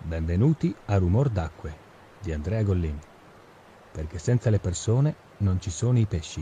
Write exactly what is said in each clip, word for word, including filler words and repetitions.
Benvenuti a Rumor d'Acque di Andrea Gollin, perché senza le persone non ci sono i pesci.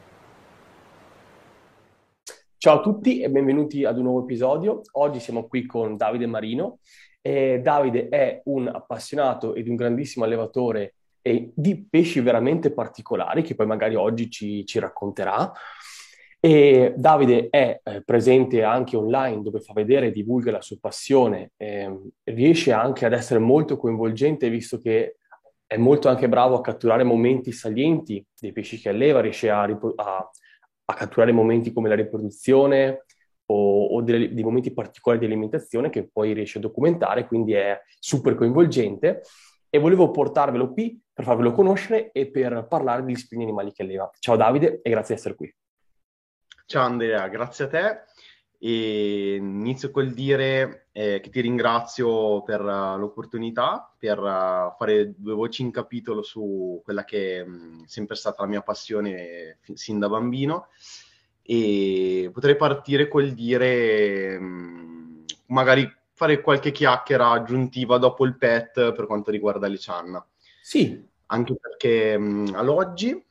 Ciao a tutti e benvenuti ad un nuovo episodio. Oggi siamo qui con Davide Marino. E Davide è un appassionato ed un grandissimo allevatore e di pesci veramente particolari che poi magari oggi ci, ci racconterà. E Davide è eh, presente anche online dove fa vedere e divulga la sua passione. Ehm, riesce anche ad essere molto coinvolgente visto che è molto anche bravo a catturare momenti salienti dei pesci che alleva, riesce a, ripro- a a catturare momenti come la riproduzione o, o delle- dei momenti particolari di alimentazione che poi riesce a documentare, quindi è super coinvolgente. E volevo portarvelo qui per farvelo conoscere e per parlare degli spini animali che alleva. Ciao Davide e grazie di essere qui. Ciao Andrea, grazie a te. E inizio col dire eh, che ti ringrazio per eh, l'opportunità, per eh, fare due voci in capitolo su quella che mh, è sempre stata la mia passione fi- sin da bambino. E potrei partire col dire, mh, magari fare qualche chiacchiera aggiuntiva dopo il pet per quanto riguarda le cianna. Sì, Anche perché mh, all'oggi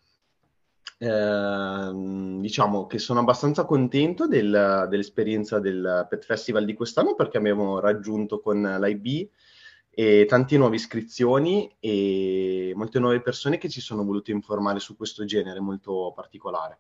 Ehm, diciamo che sono abbastanza contento del- dell'esperienza del Pet Festival di quest'anno perché abbiamo raggiunto con l'I B e tante nuove iscrizioni e molte nuove persone che ci sono volute informare su questo genere molto particolare.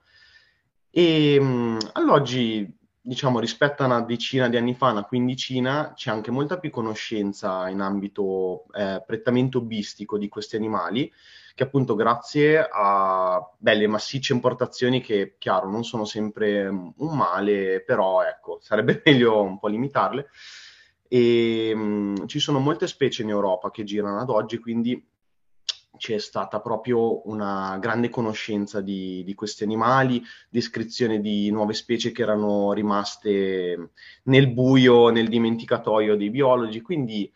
E mh, all'oggi, diciamo, rispetto a una decina di anni fa, una quindicina, c'è anche molta più conoscenza in ambito eh, prettamente hobbistico di questi animali che appunto grazie a belle massicce importazioni che, chiaro, non sono sempre un male, però ecco, sarebbe meglio un po' limitarle. E mh, ci sono molte specie in Europa che girano ad oggi, quindi c'è stata proprio una grande conoscenza di, di questi animali, descrizione di nuove specie che erano rimaste nel buio, nel dimenticatoio dei biologi, quindi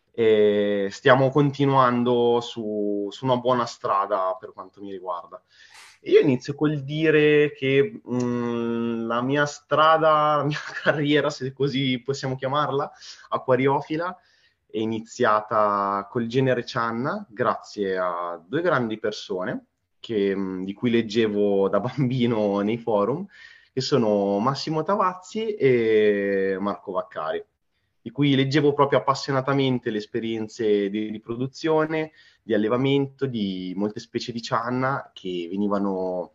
e stiamo continuando su, su una buona strada per quanto mi riguarda. Io inizio col dire che mh, la mia strada, la mia carriera, se così possiamo chiamarla, acquariofila, è iniziata col genere Channa, grazie a due grandi persone che, mh, di cui leggevo da bambino nei forum, che sono Massimo Tavazzi e Marco Vaccari, di cui leggevo proprio appassionatamente le esperienze di riproduzione, di allevamento di molte specie di cianna che venivano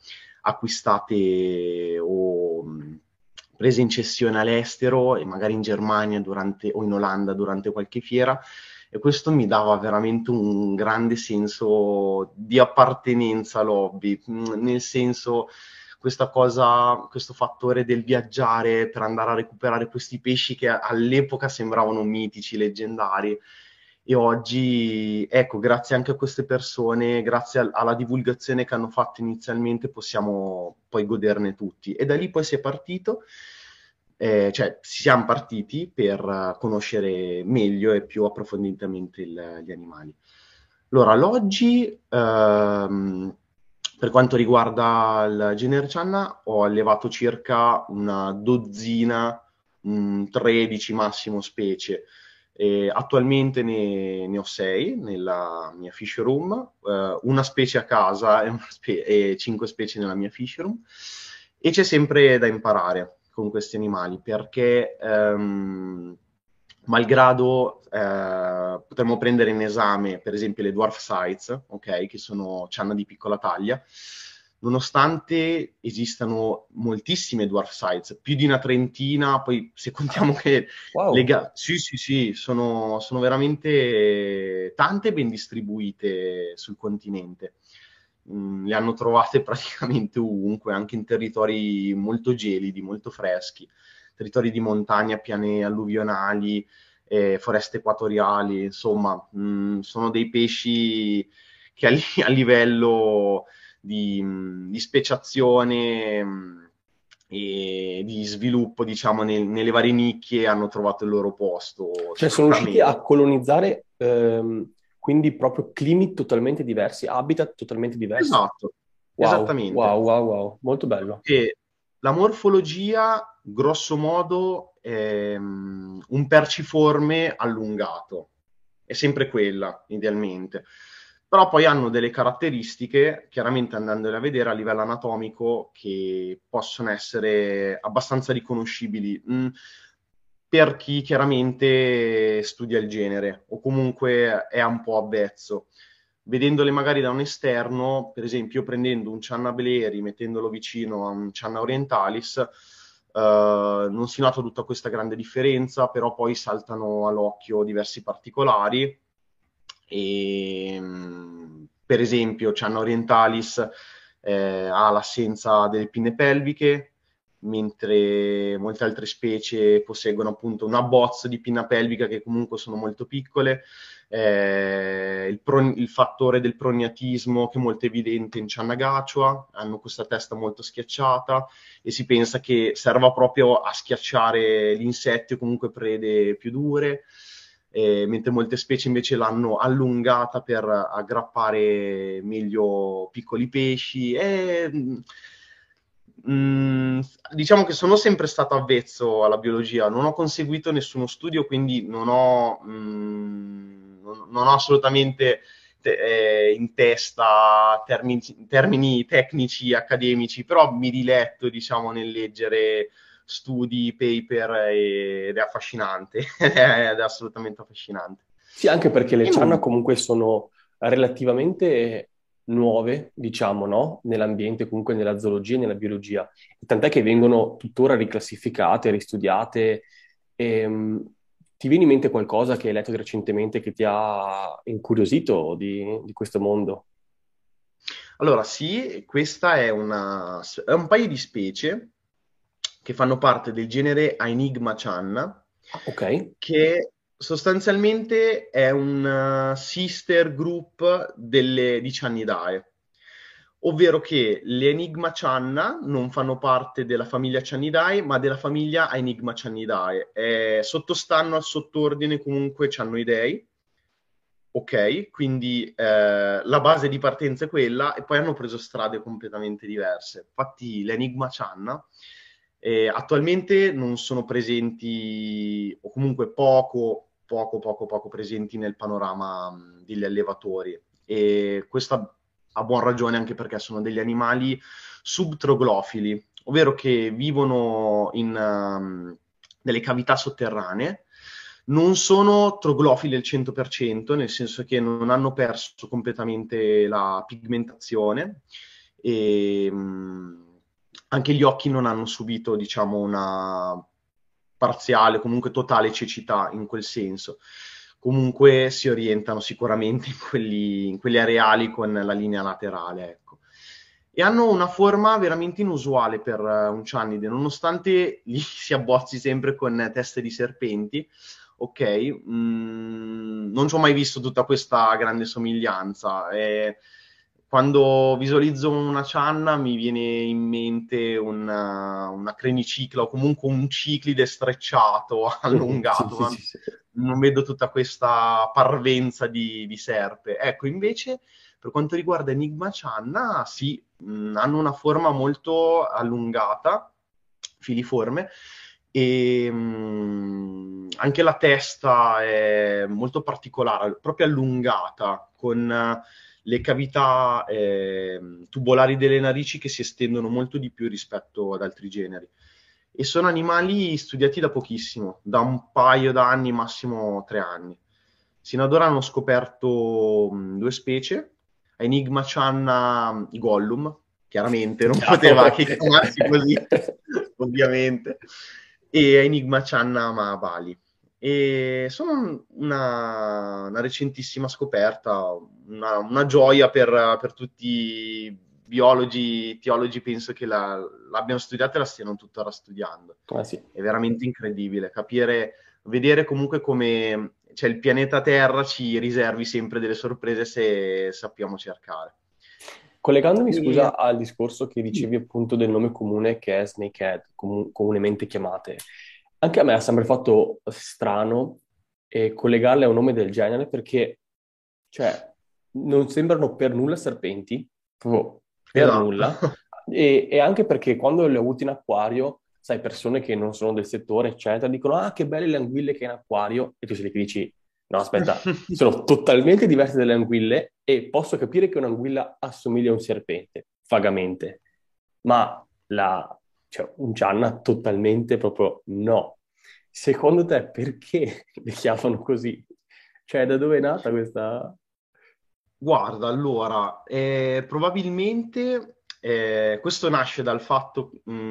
acquistate o mh, prese in cessione all'estero e magari in Germania durante, o in Olanda durante qualche fiera. E questo mi dava veramente un grande senso di appartenenza all'hobby, mh, nel senso questa cosa, questo fattore del viaggiare per andare a recuperare questi pesci che all'epoca sembravano mitici, leggendari. E oggi, ecco, grazie anche a queste persone, grazie al- alla divulgazione che hanno fatto inizialmente, possiamo poi goderne tutti. E da lì poi si è partito, eh, cioè siamo partiti per eh, conoscere meglio e più approfonditamente il- gli animali. Allora, l'oggi, ehm, per quanto riguarda il genere Cianna, ho allevato circa una dozzina, mh, tredici massimo specie. E attualmente ne, ne ho sei nella mia fish room, eh, una specie a casa e, una spe- e cinque specie nella mia fish room. E c'è sempre da imparare con questi animali perché, ehm, malgrado eh, potremmo prendere in esame, per esempio, le dwarf sites, ok, che sono cianna di piccola taglia, nonostante esistano moltissime dwarf sites, più di una trentina, poi se contiamo ah, che le wow. ga- sì, sì, sì, sono, sono veramente tante ben distribuite sul continente. Mm, le hanno trovate praticamente ovunque, anche in territori molto gelidi, molto freschi, territori di montagna, piane alluvionali, eh, foreste equatoriali, insomma, mh, sono dei pesci che a, li- a livello di, mh, di speciazione mh, e di sviluppo, diciamo, nel- nelle varie nicchie hanno trovato il loro posto Cioè sono riusciti sicuramente. a colonizzare ehm, quindi proprio climi totalmente diversi, habitat totalmente diversi. Esatto, Wow, esattamente. wow, wow, wow, molto bello. E la morfologia, grosso modo, è mm, un perciforme allungato, è sempre quella, idealmente. Però poi hanno delle caratteristiche, chiaramente andandole a vedere a livello anatomico, che possono essere abbastanza riconoscibili. Mm, per chi chiaramente studia il genere o comunque è un po' avvezzo. Vedendole magari da un esterno, per esempio prendendo un Channa Beleri, mettendolo vicino a un Channa Orientalis, eh, non si nota tutta questa grande differenza, però poi saltano all'occhio diversi particolari. E, per esempio, Channa Orientalis eh, ha l'assenza delle pinne pelviche, mentre molte altre specie posseggono appunto un abbozzo di pinna pelvica che comunque sono molto piccole. Eh, il, pro, il fattore del prognatismo che è molto evidente in Channa Gachua, hanno questa testa molto schiacciata e si pensa che serva proprio a schiacciare l'insetto o comunque prede più dure. Eh, mentre molte specie invece l'hanno allungata per aggrappare meglio piccoli pesci. E, mm, diciamo che sono sempre stato avvezzo alla biologia, non ho conseguito nessuno studio, quindi non ho, mm, non, non ho assolutamente te, eh, in testa termini, termini tecnici, accademici, però mi diletto, diciamo, nel leggere studi, paper, ed è affascinante, ed è assolutamente affascinante. Sì, anche perché le E Channa non... comunque sono relativamente nuove, diciamo, no? Nell'ambiente, comunque nella zoologia e nella biologia. Tant'è che vengono tuttora riclassificate, ristudiate. Ehm, ti viene in mente qualcosa che hai letto recentemente che ti ha incuriosito di, di questo mondo? Allora, sì, questa è, una, è un paio di specie che fanno parte del genere Aenigma Channa, Ah, ok. che sostanzialmente è un uh, sister group delle, di Channidae, ovvero che le Enigma Channa non fanno parte della famiglia Channidae, ma della famiglia Aenigma Channidae. Eh, sottostanno al sottordine comunque Channoidei. Ok, quindi eh, la base di partenza è quella e poi hanno preso strade completamente diverse. Infatti l'Enigma Channa eh, attualmente non sono presenti, o comunque poco, poco, poco, poco presenti nel panorama mh, degli allevatori. E questa a buon ragione anche perché sono degli animali subtroglofili, ovvero che vivono in um, delle cavità sotterranee. Non sono troglofili al cento per cento, nel senso che non hanno perso completamente la pigmentazione e mh, anche gli occhi non hanno subito, diciamo, una parziale, comunque totale cecità in quel senso. Comunque si orientano sicuramente in quelli, in quelli areali con la linea laterale, ecco. E hanno una forma veramente inusuale per uh, un ciannide, nonostante li si abbozzi sempre con teste di serpenti. Ok, mm, non ci ho mai visto tutta questa grande somiglianza. E quando visualizzo una cianna mi viene in mente una, una crenicicla o comunque un ciclide strecciato, Mhm, sì, allungato, sì, ma sì, sì. non vedo tutta questa parvenza di, di serpe. Ecco, invece, per quanto riguarda Enigma Cianna, sì, mh, hanno una forma molto allungata, filiforme, e mh, anche la testa è molto particolare, proprio allungata, con eh, le cavità eh, tubolari delle narici che si estendono molto di più rispetto ad altri generi. E sono animali studiati da pochissimo, da un paio d'anni, massimo tre anni. Sino ad ora hanno scoperto mh, due specie, Enigma Channa Gollum, chiaramente non poteva Chiaro. che chiamarsi così, ovviamente, e Enigma Channa Mahabali. E sono una, una recentissima scoperta, una, una gioia per, per tutti i biologi, teologi, penso che la, l'abbiano studiata e la stiano tuttora studiando. Ah, sì. È veramente incredibile capire, vedere comunque come cioè, il pianeta Terra ci riservi sempre delle sorprese se sappiamo cercare. Collegandomi, E, scusa, al discorso che sì, dicevi appunto del nome comune che è snakehead, comu- comunemente chiamate, anche a me ha sempre fatto strano eh, collegarle a un nome del genere perché, cioè, non sembrano per nulla serpenti, proprio per esatto. nulla, e, e anche perché quando le ho avute in acquario, sai, persone che non sono del settore, eccetera, dicono, ah, che belle le anguille che hai in acquario, e tu sei lì che dici, No, aspetta, sono totalmente diverse dalle anguille e posso capire che un'anguilla assomiglia a un serpente, vagamente, ma la, cioè, un cianna totalmente proprio no. Secondo te perché le chiamano così? Cioè, da dove è nata questa... Guarda, allora, eh, probabilmente eh, questo nasce dal fatto,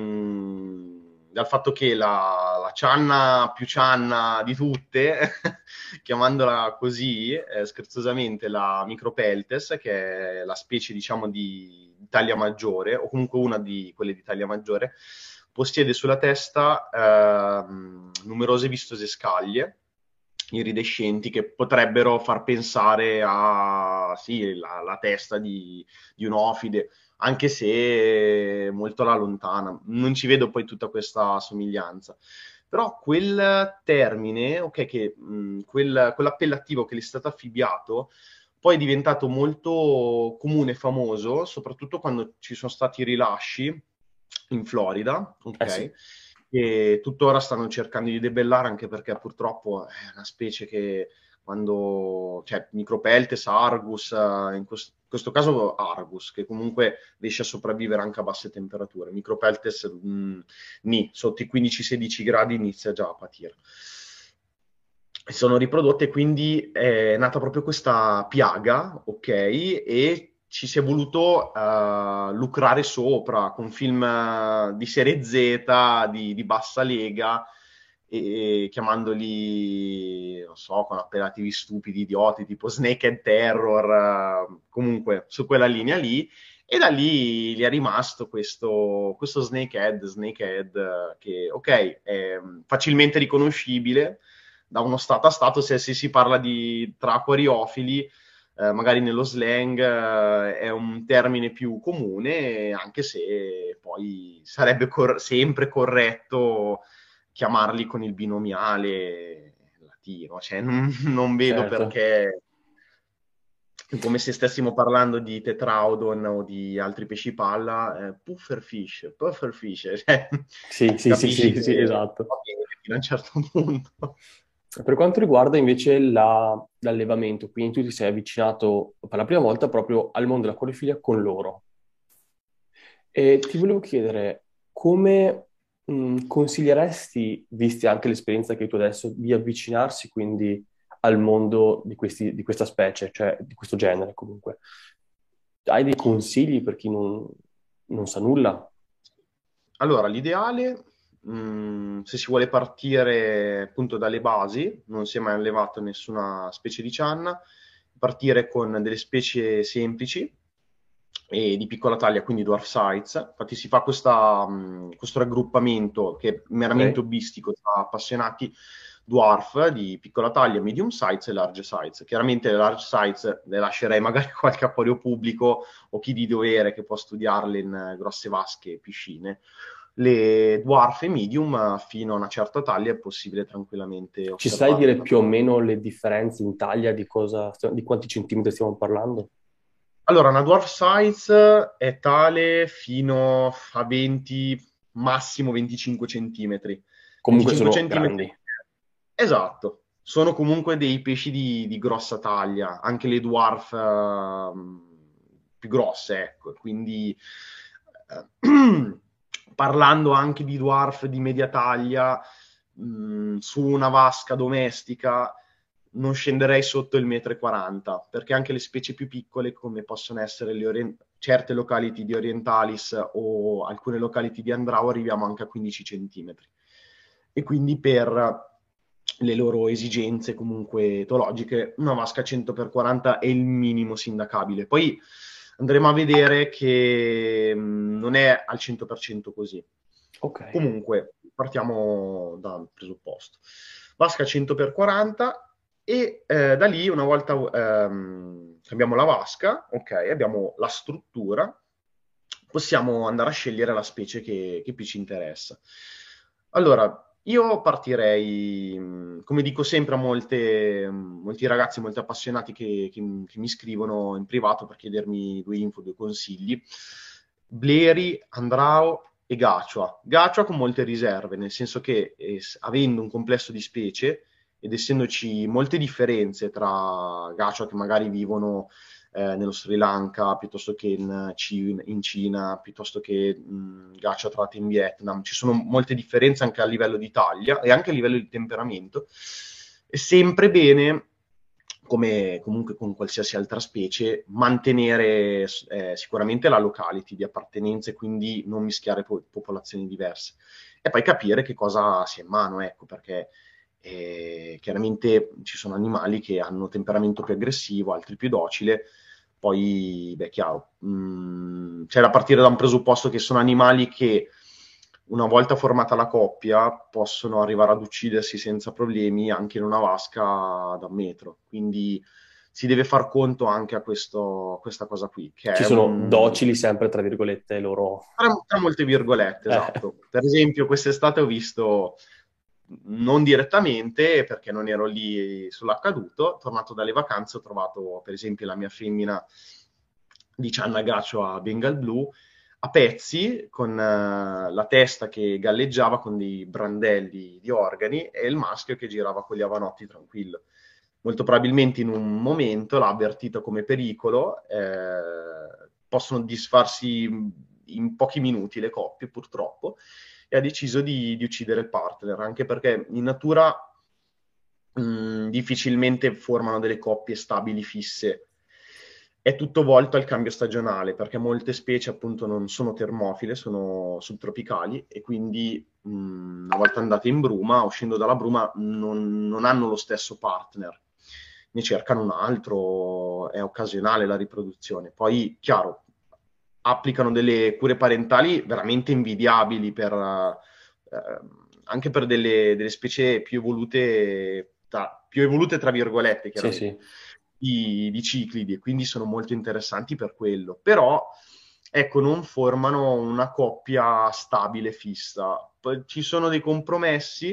mh, dal fatto che la, la cianna più cianna di tutte, chiamandola così, eh, scherzosamente, la Micropeltes, che è la specie, diciamo, di di taglia maggiore, o comunque una di quelle di taglia maggiore, possiede sulla testa ehm, numerose vistose scaglie iridescenti che potrebbero far pensare a sì, la, la testa di, di un ofide, anche se molto alla lontana. Non ci vedo poi tutta questa somiglianza. Però quel termine, ok, che, mh, quel, quell'appellativo che gli è stato affibbiato, poi è diventato molto comune e famoso, soprattutto quando ci sono stati i rilasci in Florida, Eh sì, ok? E tuttora stanno cercando di debellare anche perché purtroppo è una specie che quando, cioè Micropeltes, Argus, eh, in questo, in questo caso Argus, che comunque riesce a sopravvivere anche a basse temperature. Micropeltes, mh, nì, sotto i quindici sedici gradi inizia già a patire. Sono riprodotte, quindi è nata proprio questa piaga, ok? E ci si è voluto eh, lucrare sopra con film eh, di serie Z, di, di bassa lega, e, chiamandoli, non so, con appellativi stupidi, idioti, tipo Snake and Terror, eh, comunque su quella linea lì. E da lì gli è rimasto questo, questo Snakehead, Snakehead, eh, che, ok, è facilmente riconoscibile da uno stato a stato, se, se si parla di tra acquariofili, eh, magari nello slang eh, è un termine più comune, anche se poi sarebbe cor- sempre corretto chiamarli con il binomiale latino, cioè non, non vedo certo. perché è come se stessimo parlando di tetraodon o di altri pesci palla, eh, pufferfish, pufferfish, cioè, Sì, sì, sì, capisci sì, che sì, esatto. va bene fino a un certo punto. Per quanto riguarda invece la- l'allevamento, quindi tu ti sei avvicinato per la prima volta proprio al mondo della colifilia con loro. E ti volevo chiedere come mh, consiglieresti, visti anche l'esperienza che hai tu adesso, di avvicinarsi quindi al mondo di questi- di questa specie, cioè di questo genere comunque? Hai dei consigli per chi non, non sa nulla? Allora, l'ideale, mh, se si vuole partire appunto dalle basi, non si è mai allevato nessuna specie di cianna, partire con delle specie semplici e di piccola taglia, quindi dwarf size. Infatti si fa questa, mh, questo raggruppamento che è meramente Ok? hobbistico tra appassionati dwarf di piccola taglia, medium size e large size. Chiaramente le large size le lascerei magari a qualche acquario pubblico o chi di dovere che può studiarle in eh, grosse vasche e piscine. Le dwarf e medium eh, fino a una certa taglia è possibile tranquillamente Ci sai osservarle dire da più o fuori. meno le differenze in taglia di cosa, di quanti centimetri stiamo parlando? Allora, una dwarf size è tale fino a venti, massimo venticinque centimetri. Comunque venticinque sono centimetri, grandi. esatto. Sono comunque dei pesci di, di grossa taglia, anche le dwarf ehm, più grosse, ecco. Quindi, eh, parlando anche di dwarf di media taglia, mh, su una vasca domestica non scenderei sotto il metro e quaranta, perché anche le specie più piccole, come possono essere le orien- certe locality di Orientalis o alcune locality di Andrao, arriviamo anche a quindici centimetri. E quindi per le loro esigenze comunque etologiche, una vasca cento per quaranta è il minimo sindacabile. Poi andremo a vedere che mh, non è al cento per cento così. Ok. Comunque, partiamo dal presupposto. Vasca cento per quaranta e eh, da lì, una volta ehm, che abbiamo la vasca, ok, abbiamo la struttura, possiamo andare a scegliere la specie che, che più ci interessa. Allora, io partirei, mh, come dico sempre a molte, mh, molti ragazzi, molti appassionati che, che- che mi scrivono in privato per chiedermi due info, due consigli, Bleri, Andrao e Gacioa. Gacioa con molte riserve, nel senso che eh, s- avendo un complesso di specie, ed essendoci molte differenze tra gacha che magari vivono eh, nello Sri Lanka piuttosto che in, Cina, in Cina piuttosto che mh, gacha trovati in Vietnam, ci sono molte differenze anche a livello di taglia e anche a livello di temperamento. È sempre bene, come comunque con qualsiasi altra specie, mantenere eh, sicuramente la locality di appartenenza e quindi non mischiare po- popolazioni diverse. E poi capire che cosa si è in mano, ecco, perché eh, chiaramente ci sono animali che hanno temperamento più aggressivo, altri più docile. Poi, beh, chiaro, mh, c'è da partire da un presupposto che sono animali che una volta formata la coppia possono arrivare ad uccidersi senza problemi anche in una vasca da un metro, quindi si deve far conto anche a questo, questa cosa qui, che Ci è sono un... docili sempre, tra virgolette, loro... tra, tra molte virgolette, Eh, esatto. Per esempio, quest'estate ho visto, non direttamente, perché non ero lì sull'accaduto, tornato dalle vacanze, ho trovato per esempio la mia femmina di Channa Gacho a Bengal Blue, a pezzi, con uh, la testa che galleggiava con dei brandelli di organi e il maschio che girava con gli avanotti tranquillo. Molto probabilmente in un momento l'ha avvertito come pericolo, eh, possono disfarsi in pochi minuti le coppie purtroppo, e ha deciso di, di uccidere il partner, anche perché in natura mh, difficilmente formano delle coppie stabili fisse. È tutto volto al cambio stagionale, perché molte specie appunto non sono termofile, sono subtropicali e quindi mh, una volta andate in bruma, uscendo dalla bruma, non, non hanno lo stesso partner, ne cercano un altro, è occasionale la riproduzione. Poi, chiaro, applicano delle cure parentali veramente invidiabili per, eh, anche per delle, delle specie più evolute, tra, più evolute tra virgolette, sì, chiaramente sì. di, di ciclidi e quindi sono molto interessanti per quello. Però, ecco, non formano una coppia stabile, fissa. Poi ci sono dei compromessi,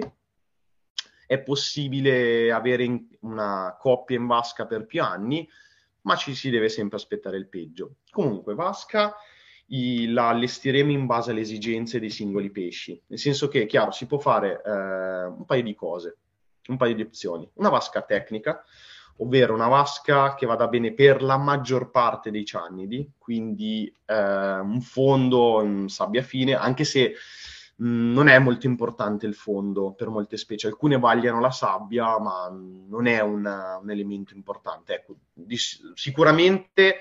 è possibile avere in- una coppia in vasca per più anni, ma ci si deve sempre aspettare il peggio. Comunque, vasca i- la allestiremo in base alle esigenze dei singoli pesci, nel senso che, chiaro, si può fare eh, un paio di cose, un paio di opzioni. Una vasca tecnica, ovvero una vasca che vada bene per la maggior parte dei ciannidi, quindi eh, un fondo in sabbia fine, anche se mh, non è molto importante il fondo per molte specie. Alcune vagliano la sabbia, ma non è un, un elemento importante. Ecco, di, sicuramente,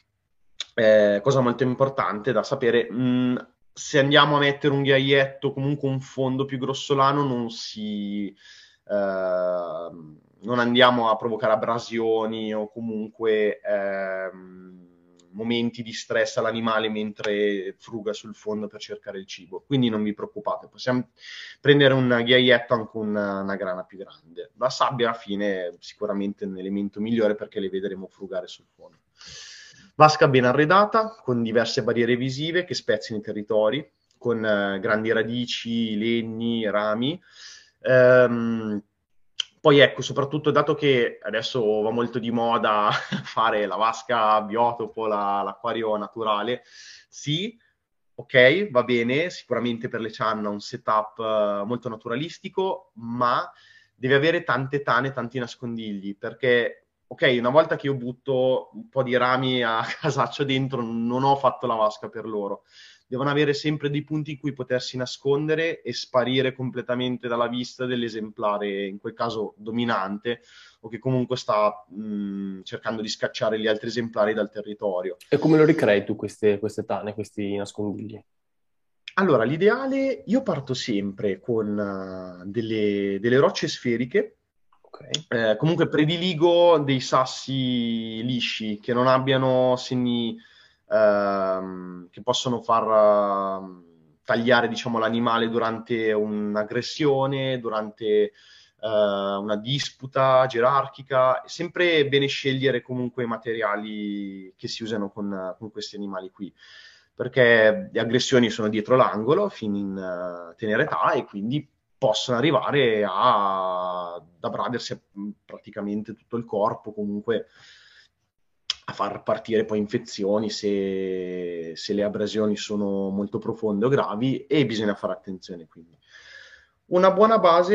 eh, cosa molto importante da sapere, mh, se andiamo a mettere un ghiaietto, comunque un fondo più grossolano, non si... Uh, non andiamo a provocare abrasioni o comunque ehm, momenti di stress all'animale mentre fruga sul fondo per cercare il cibo. Quindi non vi preoccupate, possiamo prendere un ghiaietto anche una, una grana più grande. La sabbia alla fine è sicuramente un elemento migliore perché le vedremo frugare sul fondo. Vasca ben arredata, con diverse barriere visive che spezzino i territori, con eh, grandi radici, legni, rami. Ehm, poi ecco, soprattutto dato che adesso va molto di moda fare la vasca biotopo, la, l'acquario naturale, sì, ok, va bene, sicuramente per le Chan un setup uh, molto naturalistico, ma deve avere tante tane, tanti nascondigli, perché, ok, una volta che io butto un po' di rami a casaccio dentro, non ho fatto la vasca per loro. Devono avere sempre dei punti in cui potersi nascondere e sparire completamente dalla vista dell'esemplare, in quel caso dominante, o che comunque sta mh, cercando di scacciare gli altri esemplari dal territorio. E come lo ricrei tu queste, queste tane, questi nascondigli? Allora, l'ideale, io parto sempre con uh, delle, delle rocce sferiche. Ok. Eh, comunque prediligo dei sassi lisci che non abbiano segni ehm, che possono far ehm, tagliare, diciamo, l'animale durante un'aggressione, durante eh, una disputa gerarchica. È sempre bene scegliere comunque i materiali che si usano con, con questi animali qui, perché le aggressioni sono dietro l'angolo fin in uh, tenera età e quindi possono arrivare a, ad abradersi praticamente tutto il corpo, comunque a far partire poi infezioni se, se le abrasioni sono molto profonde o gravi, e bisogna fare attenzione quindi. Una buona base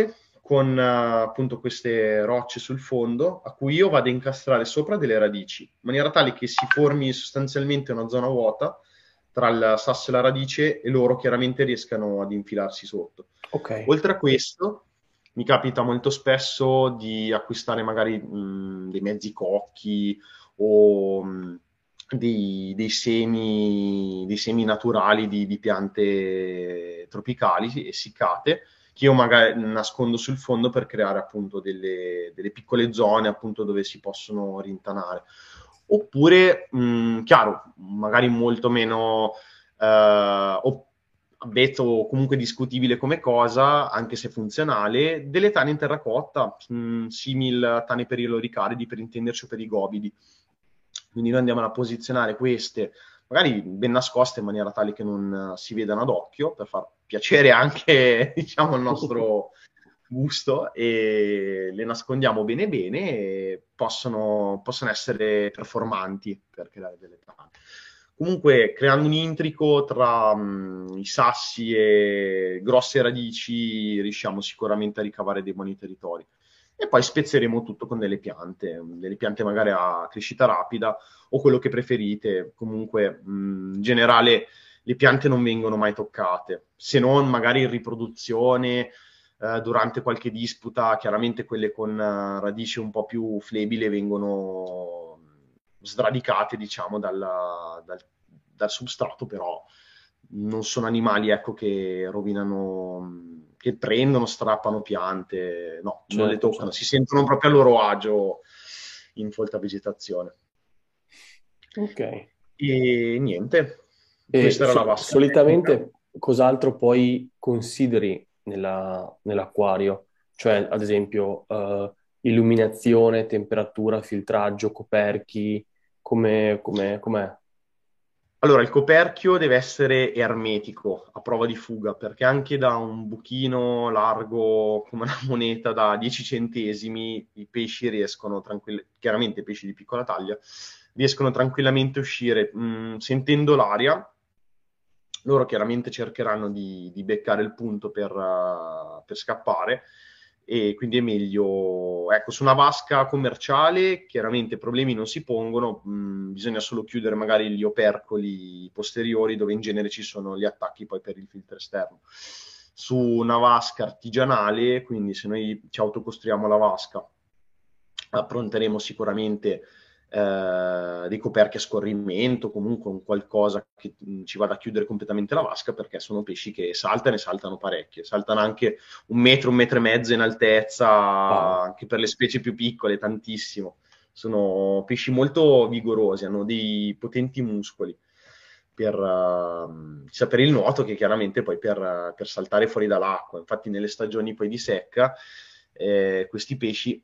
con eh, appunto queste rocce sul fondo a cui io vado a incastrare sopra delle radici, in maniera tale che si formi sostanzialmente una zona vuota tra il sasso e la radice e loro chiaramente riescano ad infilarsi sotto. Ok. Oltre a questo, mi capita molto spesso di acquistare magari mh, dei mezzi cocchi o mh, dei, dei semi, dei semi naturali di, di piante tropicali essiccate, che io magari nascondo sul fondo per creare appunto delle, delle piccole zone appunto dove si possono rintanare. Oppure, mh, chiaro, magari molto meno eh, abbezzo, comunque discutibile come cosa, anche se funzionale, delle tane in terracotta, mh, simil tane per i loricaridi, per intenderci, o per i gobidi. Quindi noi andiamo a posizionare queste, magari ben nascoste in maniera tale che non si vedano ad occhio, per far piacere anche, diciamo, il nostro gusto, e le nascondiamo bene bene e possono, possono essere performanti per creare delle tane. Comunque, creando un intrico tra mh, i sassi e grosse radici, riusciamo sicuramente a ricavare dei buoni territori. E poi spezzeremo tutto con delle piante, delle piante magari a crescita rapida o quello che preferite. Comunque, mh, in generale, le piante non vengono mai toccate, se non magari in riproduzione, eh, durante qualche disputa. Chiaramente quelle con uh, radici un po' più flebili vengono sradicate, diciamo, dal, dal, dal substrato, però non sono animali, ecco, che rovinano, che prendono, strappano piante, no, non le Certo, toccano, certo. si sentono proprio a loro agio in folta vegetazione. Ok. E niente, E questa era la so- vasca tecnica. solitamente cos'altro poi consideri nella- nell'acquario? Cioè, ad esempio, eh, illuminazione, temperatura, filtraggio, coperchi, come, come- com'è? Allora, il coperchio deve essere ermetico, a prova di fuga, perché anche da un buchino largo come una moneta da dieci centesimi i pesci riescono tranquillamente, chiaramente pesci di piccola taglia, riescono tranquillamente a uscire. Mh, sentendo l'aria, loro chiaramente cercheranno di, di beccare il punto per, uh, per scappare, e quindi è meglio, ecco, su una vasca commerciale chiaramente problemi non si pongono, mh, bisogna solo chiudere magari gli opercoli posteriori dove in genere ci sono gli attacchi poi per il filtro esterno. Su una vasca artigianale, quindi se noi ci autocostruiamo la vasca, appronteremo sicuramente eh, dei coperchi a scorrimento, comunque un qualcosa che mh, ci vada a chiudere completamente la vasca, perché sono pesci che saltano e saltano parecchio, saltano anche un metro, un metro e mezzo in altezza, Wow. anche per le specie più piccole, tantissimo. Sono pesci molto vigorosi, hanno dei potenti muscoli per, uh, sia per il nuoto che chiaramente poi per, per saltare fuori dall'acqua. Infatti nelle stagioni poi di secca eh, questi pesci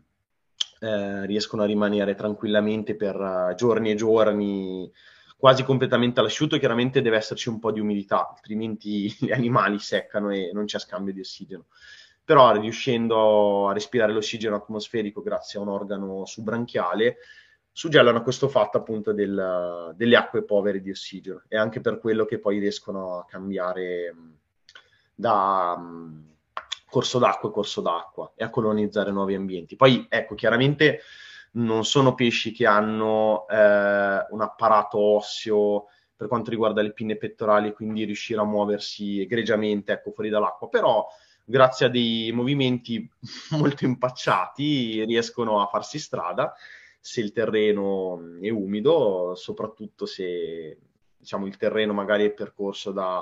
eh, riescono a rimanere tranquillamente per uh, giorni e giorni, quasi completamente all'asciutto. Chiaramente deve esserci un po' di umidità, altrimenti gli animali seccano e non c'è scambio di ossigeno. Però riuscendo a respirare l'ossigeno atmosferico grazie a un organo subbranchiale, suggellano questo fatto appunto del, delle acque povere di ossigeno, e anche per quello che poi riescono a cambiare mh, da mh, corso d'acqua a corso d'acqua e a colonizzare nuovi ambienti. Poi ecco, chiaramente non sono pesci che hanno eh, un apparato osseo per quanto riguarda le pinne pettorali, quindi riuscire a muoversi egregiamente, ecco, fuori dall'acqua, però grazie a dei movimenti molto impacciati riescono a farsi strada se il terreno è umido, soprattutto se, diciamo, il terreno magari è percorso da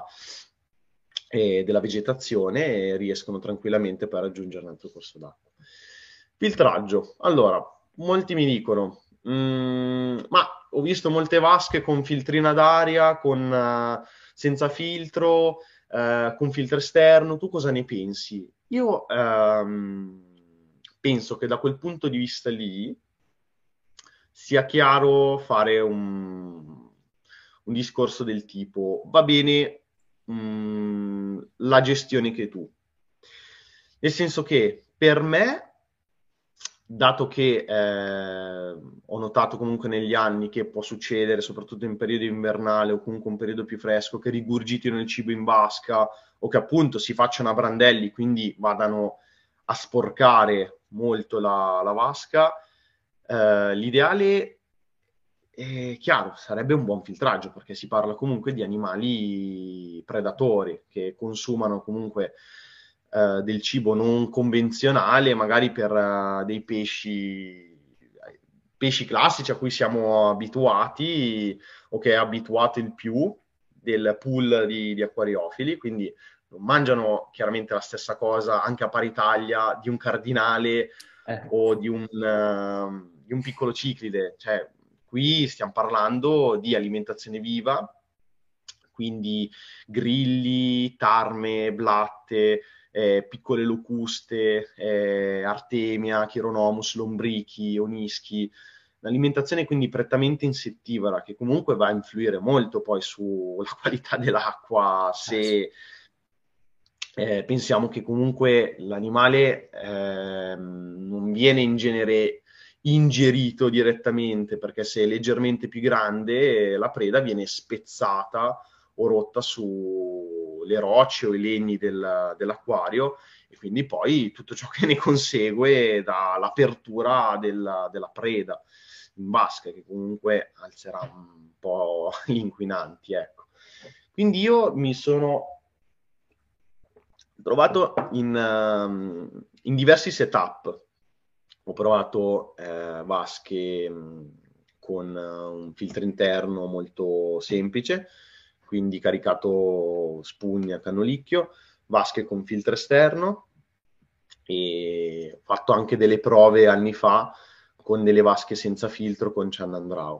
eh, della vegetazione, e riescono tranquillamente poi a raggiungere un altro corso d'acqua. Filtraggio. Allora, molti mi dicono, "Mm, ma ho visto molte vasche con filtrina d'aria, con, eh, senza filtro, eh, con filtro esterno, tu cosa ne pensi?" Io ehm, penso che da quel punto di vista lì sia chiaro fare un, un discorso del tipo: va bene mh, la gestione che tu. Nel senso che per me, dato che eh, ho notato comunque negli anni che può succedere, soprattutto in periodo invernale o comunque un periodo più fresco, che rigurgitino il cibo in vasca o che appunto si facciano a brandelli, quindi vadano a sporcare molto la, la vasca, eh, l'ideale è chiaro, sarebbe un buon filtraggio, perché si parla comunque di animali predatori che consumano comunque eh, del cibo non convenzionale, magari per eh, dei pesci, pesci classici a cui siamo abituati o che è abituato il più del pool di, di acquariofili, quindi non mangiano chiaramente la stessa cosa anche a pari taglia di un cardinale Eh, o di un, uh, di un piccolo ciclide. Cioè, qui stiamo parlando di alimentazione viva, quindi grilli, tarme, blatte, eh, piccole locuste, eh, artemia, chironomus, lombrichi, onischi. Un'alimentazione quindi prettamente insettivora, che comunque va a influire molto poi sulla qualità dell'acqua, se eh, pensiamo che comunque l'animale eh, non viene in genere ingerito direttamente, perché se è leggermente più grande la preda viene spezzata o rotta sulle rocce o i legni del, dell'acquario, e quindi poi tutto ciò che ne consegue dall'apertura della, della preda in vasca, che comunque alzerà un po' gli inquinanti, ecco. Quindi io mi sono trovato in, um, in diversi setup. Ho provato eh, vasche mh, con uh, un filtro interno molto semplice, quindi caricato spugna a cannolicchio, vasche con filtro esterno, e ho fatto anche delle prove anni fa con delle vasche senza filtro con Chandandrao.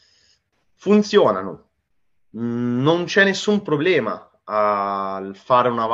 Funzionano, mm, non c'è nessun problema a fare una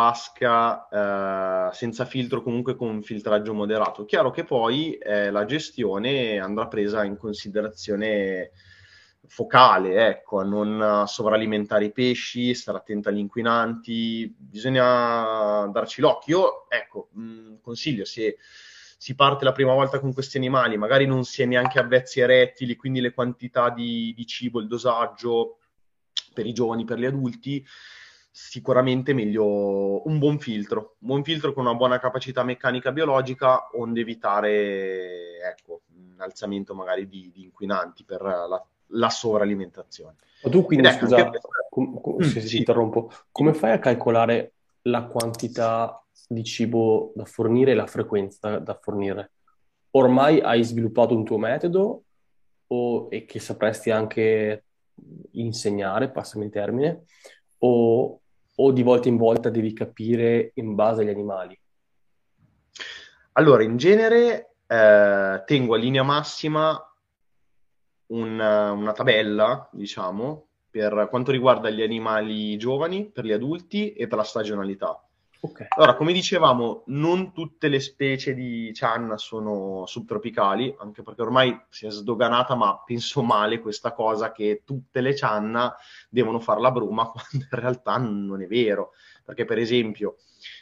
vasca eh, senza filtro, comunque con un filtraggio moderato. Chiaro che poi eh, la gestione andrà presa in considerazione focale, ecco, a non sovralimentare i pesci, stare attento agli inquinanti, bisogna darci l'occhio. Io, ecco, mh, consiglio, se si parte la prima volta con questi animali, magari non si è neanche avvezzi ai rettili, quindi le quantità di, di cibo, il dosaggio per i giovani, per gli adulti, sicuramente meglio un buon filtro, un buon filtro con una buona capacità meccanica biologica, onde evitare, ecco, un alzamento magari di, di inquinanti per la, la sovralimentazione. Ma tu Ed quindi, ecco, anche scusa, questa... com- com- Mm, se ti sì. interrompo, come fai a calcolare la quantità di cibo da fornire e la frequenza da, da fornire? Ormai hai sviluppato un tuo metodo o, e che sapresti anche insegnare, passami il termine, o, o di volta in volta devi capire in base agli animali? Allora, in genere eh, tengo a linea massima un- una tabella, diciamo, per quanto riguarda gli animali giovani, per gli adulti e per la stagionalità. Ok. Allora, come dicevamo, non tutte le specie di Channa sono subtropicali, anche perché ormai si è sdoganata, ma penso male questa cosa che tutte le Channa devono fare la bruma, quando in realtà non è vero. Perché, per esempio,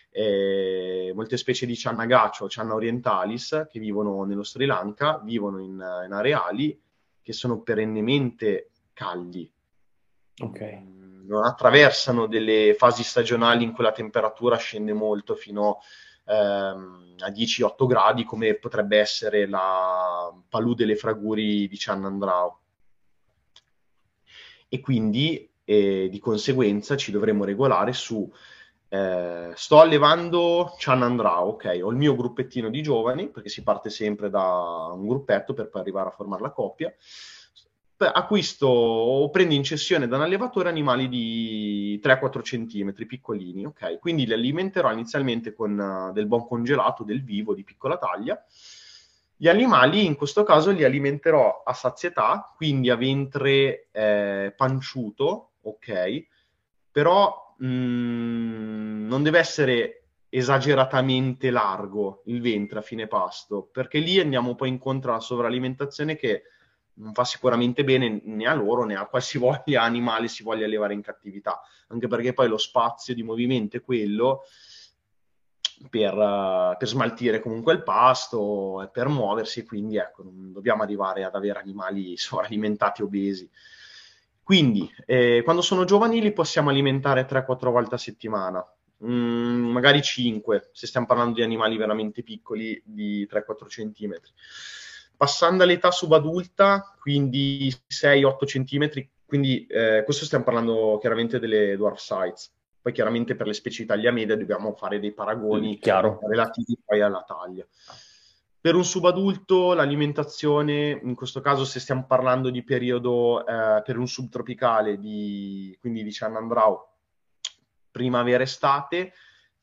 eh, molte specie di Channa gaccio o Channa orientalis, che vivono nello Sri Lanka, vivono in, in areali che sono perennemente caldi. Ok. Non attraversano delle fasi stagionali in cui la temperatura scende molto fino ehm, a dieci otto gradi, come potrebbe essere la palude le fraguri di Ciannandrao. E quindi eh, di conseguenza ci dovremo regolare su eh, sto allevando Ciannandrao, ok, ho il mio gruppettino di giovani, perché si parte sempre da un gruppetto per poi arrivare a formare la coppia. Acquisto o prendo in cessione da un allevatore animali di tre quattro centimetri, piccolini, ok? Quindi li alimenterò inizialmente con uh, del buon congelato, del vivo, di piccola taglia. Gli animali, in questo caso, li alimenterò a sazietà, quindi a ventre eh, panciuto, ok? Però mh, non deve essere esageratamente largo il ventre a fine pasto, perché lì andiamo poi incontro alla sovralimentazione che non fa sicuramente bene né a loro né a qualsivoglia animale si voglia allevare in cattività, anche perché poi lo spazio di movimento è quello per, uh, per smaltire comunque il pasto e per muoversi, quindi ecco, non dobbiamo arrivare ad avere animali sovralimentati, obesi. Quindi, eh, quando sono giovanili possiamo alimentare tre quattro volte a settimana. mm, magari cinque, se stiamo parlando di animali veramente piccoli, di tre quattro centimetri. Passando all'età subadulta, quindi sei otto centimetri, quindi eh, questo stiamo parlando chiaramente delle dwarf size. Poi chiaramente per le specie Italia media dobbiamo fare dei paragoni Chiaro. relativi poi alla taglia. Per un subadulto l'alimentazione, in questo caso se stiamo parlando di periodo eh, per un subtropicale, di, quindi di Ciannambrau, primavera-estate,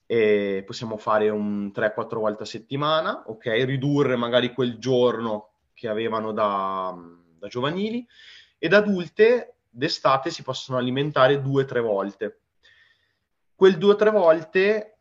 e possiamo fare un tre quattro volte a settimana, ok? Ridurre magari quel giorno che avevano da, da giovanili, ed adulte d'estate si possono alimentare due tre volte. Quel due o tre volte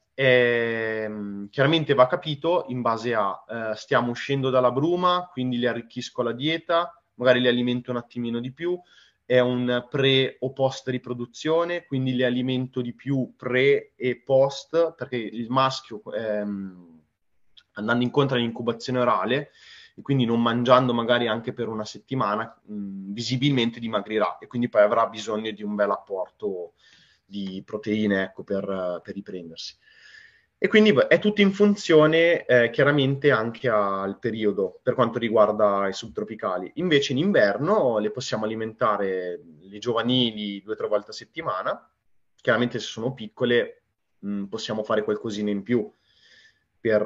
ehm, chiaramente va capito in base a eh, stiamo uscendo dalla bruma, quindi li arricchisco la dieta, magari li alimento un attimino di più, è un pre o post riproduzione, quindi li alimento di più pre e post, perché il maschio ehm, andando incontro all'incubazione orale e quindi non mangiando magari anche per una settimana, mh, visibilmente dimagrirà e quindi poi avrà bisogno di un bel apporto di proteine, ecco, per, per riprendersi. E quindi è tutto in funzione eh, chiaramente anche al periodo per quanto riguarda i subtropicali. Invece in inverno le possiamo alimentare le giovanili due o tre volte a settimana. Chiaramente se sono piccole mh, possiamo fare qualcosina in più per,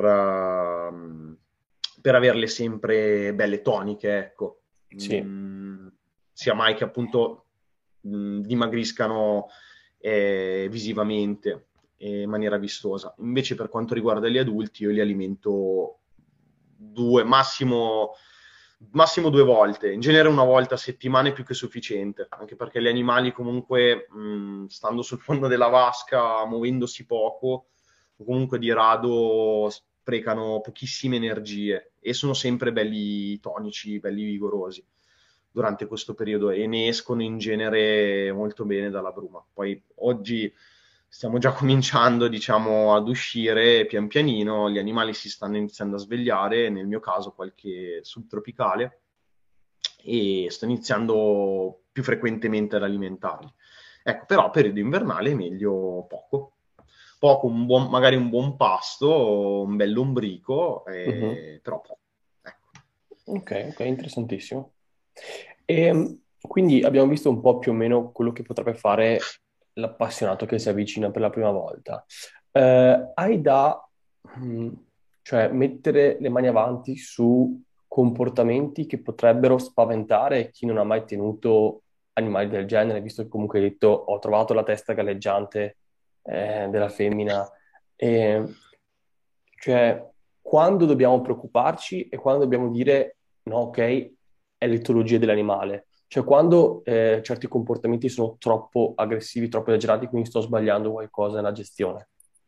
uh, per averle sempre belle toniche, ecco. Sì. Mm, sia mai che appunto mh, dimagriscano eh, visivamente in maniera vistosa. Invece per quanto riguarda gli adulti io li alimento due, massimo, massimo due volte, in genere una volta a settimana è più che sufficiente, anche perché gli animali comunque mh, stando sul fondo della vasca, muovendosi poco, o comunque di rado sprecano pochissime energie e sono sempre belli tonici, belli vigorosi durante questo periodo e ne escono in genere molto bene dalla bruma. Poi oggi stiamo già cominciando, diciamo, ad uscire pian pianino, gli animali si stanno iniziando a svegliare, nel mio caso qualche subtropicale, e sto iniziando più frequentemente ad alimentarli. Ecco, però periodo invernale è meglio poco. Poco, un buon, magari un buon pasto, un bel lombrico, Mhm. eh, però poco. Ecco. Ok, ok, interessantissimo. E quindi abbiamo visto un po' più o meno quello che potrebbe fare l'appassionato che si avvicina per la prima volta. Eh, hai da, mm, cioè, mettere le mani avanti su comportamenti che potrebbero spaventare chi non ha mai tenuto animali del genere, visto che comunque hai detto ho trovato la testa galleggiante eh, della femmina. E, cioè, quando dobbiamo preoccuparci e quando dobbiamo dire no, ok, è l'etologia dell'animale. Cioè, quando eh, certi comportamenti sono troppo aggressivi, troppo esagerati, quindi sto sbagliando qualcosa nella gestione.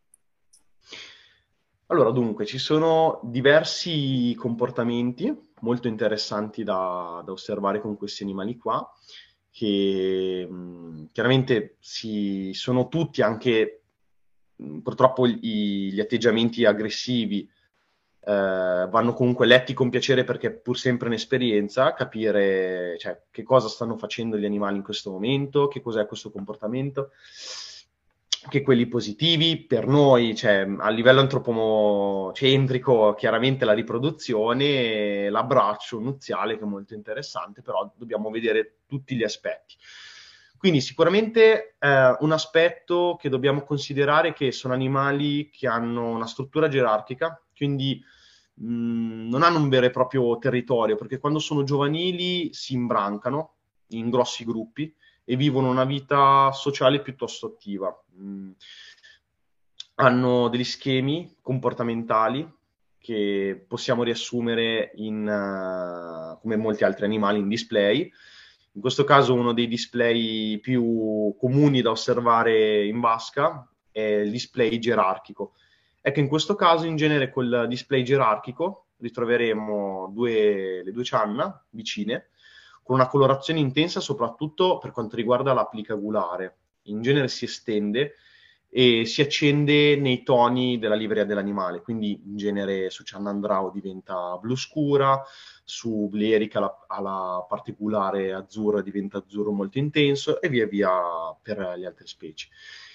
Allora, dunque, ci sono diversi comportamenti molto interessanti da, da osservare con questi animali qua, che mh, chiaramente si, sono tutti anche, mh, purtroppo, i- gli atteggiamenti aggressivi eh, vanno comunque letti con piacere perché è pur sempre un'esperienza, capire, cioè, che cosa stanno facendo gli animali in questo momento, che cos'è questo comportamento, che quelli positivi per noi, cioè, a livello antropocentrico, chiaramente la riproduzione, l'abbraccio nuziale che è molto interessante, però dobbiamo vedere tutti gli aspetti. Quindi sicuramente eh, un aspetto che dobbiamo considerare è che sono animali che hanno una struttura gerarchica, quindi mh, non hanno un vero e proprio territorio, perché quando sono giovanili si imbrancano in grossi gruppi e vivono una vita sociale piuttosto attiva. Mm. Hanno degli schemi comportamentali che possiamo riassumere in, uh, come molti altri animali, in display. In questo caso uno dei display più comuni da osservare in vasca è il display gerarchico. Ecco, in questo caso in genere col display gerarchico ritroveremo due, le due cianna vicine, con una colorazione intensa soprattutto per quanto riguarda l'applica gulare. In genere si estende e si accende nei toni della livrea dell'animale, quindi in genere su Ciannandrao diventa blu scura, su Blerica la, alla particolare azzurra diventa azzurro molto intenso e via via per le altre specie.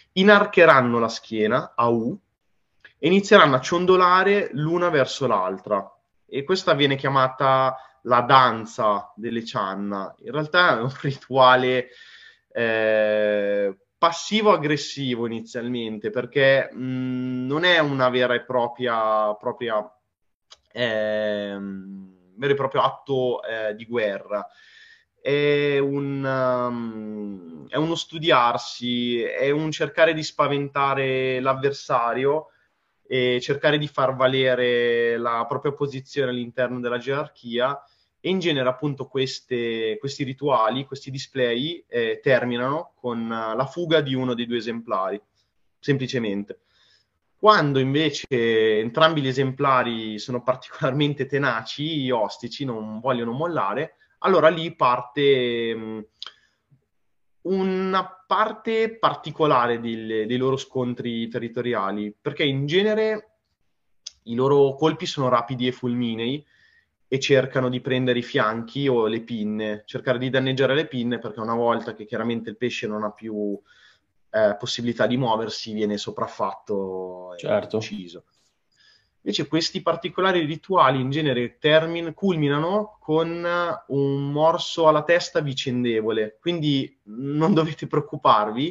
inarcheranno la schiena a U e inizieranno a ciondolare l'una verso l'altra. E questa viene chiamata la danza delle Channa. In realtà è un rituale eh, passivo-aggressivo inizialmente, perché mh, non è una vera e propria, propria eh, vero e proprio atto eh, di guerra. È un, um, è uno studiarsi, è un cercare di spaventare l'avversario e cercare di far valere la propria posizione all'interno della gerarchia, e in genere appunto queste, questi rituali, questi display eh, terminano con la fuga di uno dei due esemplari, semplicemente. Quando invece entrambi gli esemplari sono particolarmente tenaci, ostici, non vogliono mollare, allora lì parte mh, una parte particolare dei, dei loro scontri territoriali, perché in genere i loro colpi sono rapidi e fulminei e cercano di prendere i fianchi o le pinne, cercare di danneggiare le pinne, perché una volta che chiaramente il pesce non ha più eh, possibilità di muoversi, viene sopraffatto e Certo. ucciso. Invece questi particolari rituali in genere termin- culminano con un morso alla testa vicendevole, quindi non dovete preoccuparvi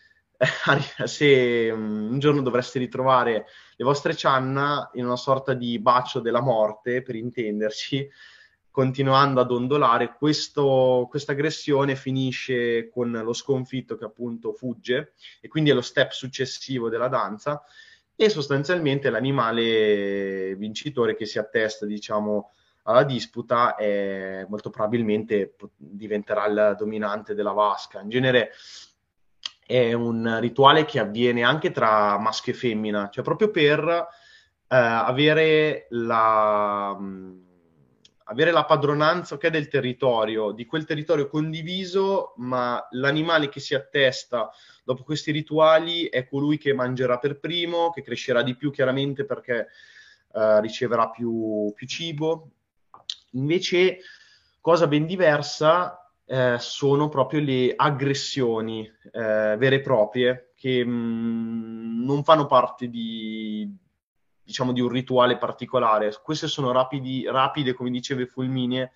se un giorno dovreste ritrovare le vostre Channa in una sorta di bacio della morte, per intenderci, continuando ad ondolare. Questo, questa aggressione finisce con lo sconfitto che appunto fugge, e quindi è lo step successivo della danza, e sostanzialmente l'animale vincitore che si attesta, diciamo, alla disputa è molto probabilmente diventerà il dominante della vasca. In genere è un rituale che avviene anche tra maschio e femmina, cioè proprio per eh, avere la mh, avere la padronanza, okay, del territorio, di quel territorio condiviso, ma l'animale che si attesta dopo questi rituali è colui che mangerà per primo, che crescerà di più chiaramente perché eh, riceverà più, più cibo. Invece, cosa ben diversa eh, sono proprio le aggressioni eh, vere e proprie, che mh, non fanno parte di, diciamo, di un rituale particolare. Queste sono rapidi, rapide, come dicevi, fulminee,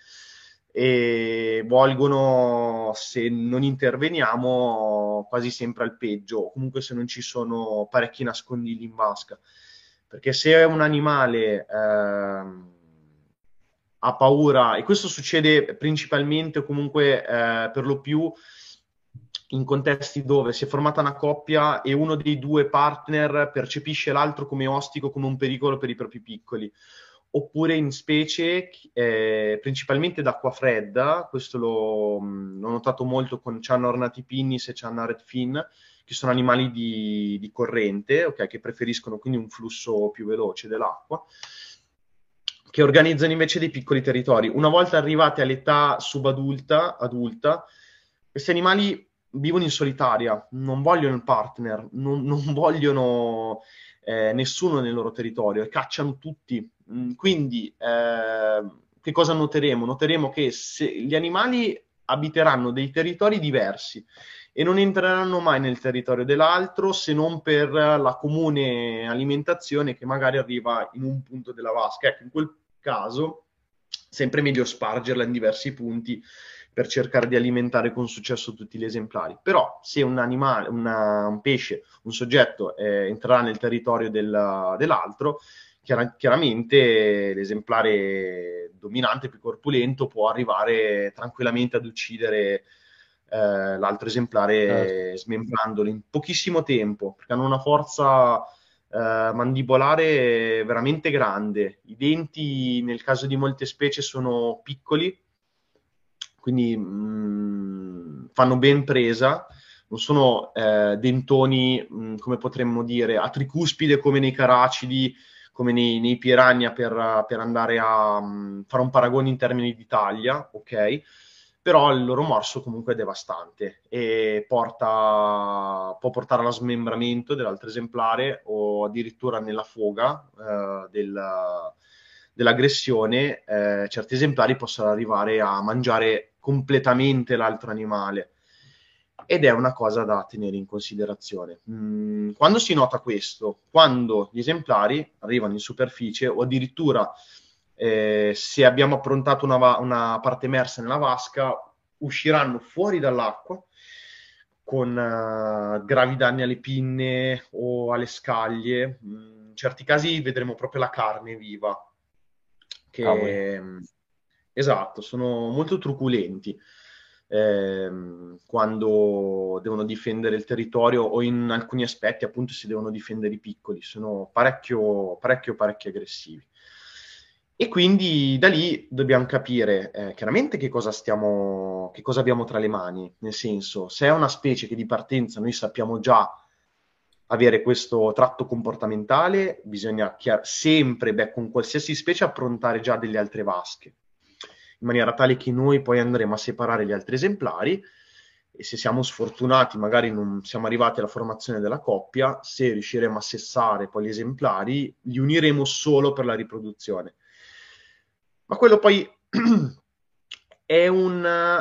e volgono, se non interveniamo, quasi sempre al peggio, o comunque se non ci sono parecchi nascondigli in vasca. Perché se è un animale ehm, ha paura, e questo succede principalmente o comunque eh, per lo più in contesti dove si è formata una coppia e uno dei due partner percepisce l'altro come ostico, come un pericolo per i propri piccoli, oppure in specie eh, principalmente d'acqua fredda. Questo lo, mh, l'ho notato molto con Channa ornati pinnis e Channa red fin, che sono animali di, di corrente, okay, che preferiscono quindi un flusso più veloce dell'acqua, che organizzano invece dei piccoli territori. Una volta arrivati all'età subadulta, adulta, questi animali vivono in solitaria, non vogliono il partner, non, non vogliono eh, nessuno nel loro territorio, e cacciano tutti. Quindi eh, che cosa noteremo? Noteremo che se gli animali abiteranno dei territori diversi e non entreranno mai nel territorio dell'altro, se non per la comune alimentazione che magari arriva in un punto della vasca. Ecco, in quel caso sempre meglio spargerla in diversi punti per cercare di alimentare con successo tutti gli esemplari. Però se un animale, una, un pesce, un soggetto eh, entrerà nel territorio del, dell'altro, chiar- chiaramente l'esemplare dominante, più corpulento, può arrivare tranquillamente ad uccidere eh, l'altro esemplare, Certo. smembrandolo in pochissimo tempo, perché hanno una forza eh, mandibolare veramente grande. I denti, nel caso di molte specie, sono piccoli, quindi mh, fanno ben presa, non sono eh, dentoni, mh, come potremmo dire, a tricuspide come nei caracidi, come nei, nei piranha, per, per andare a mh, fare un paragone in termini di taglia, ok? Però il loro morso comunque è devastante e porta, può portare allo smembramento dell'altro esemplare, o addirittura nella foga eh, del, dell'aggressione. Eh, certi esemplari possono arrivare a mangiare completamente l'altro animale. ed è una cosa da tenere in considerazione. Mm, quando si nota questo? Quando gli esemplari arrivano in superficie o addirittura eh, se abbiamo approntato una, va- una parte emersa nella vasca, usciranno fuori dall'acqua con uh, gravi danni alle pinne o alle scaglie. In certi casi vedremo proprio la carne viva. Cavoli. Che, esatto, sono molto truculenti ehm, quando devono difendere il territorio o in alcuni aspetti appunto si devono difendere i piccoli, sono parecchio, parecchio, parecchio aggressivi. E quindi da lì dobbiamo capire eh, chiaramente che cosa stiamo, che cosa abbiamo tra le mani, nel senso, se è una specie che di partenza noi sappiamo già avere questo tratto comportamentale, bisogna chiar- sempre, beh, con qualsiasi specie approntare già delle altre vasche, in maniera tale che noi poi andremo a separare gli altri esemplari e se siamo sfortunati, magari non siamo arrivati alla formazione della coppia, se riusciremo a sessare poi gli esemplari, li uniremo solo per la riproduzione. Ma quello poi è un,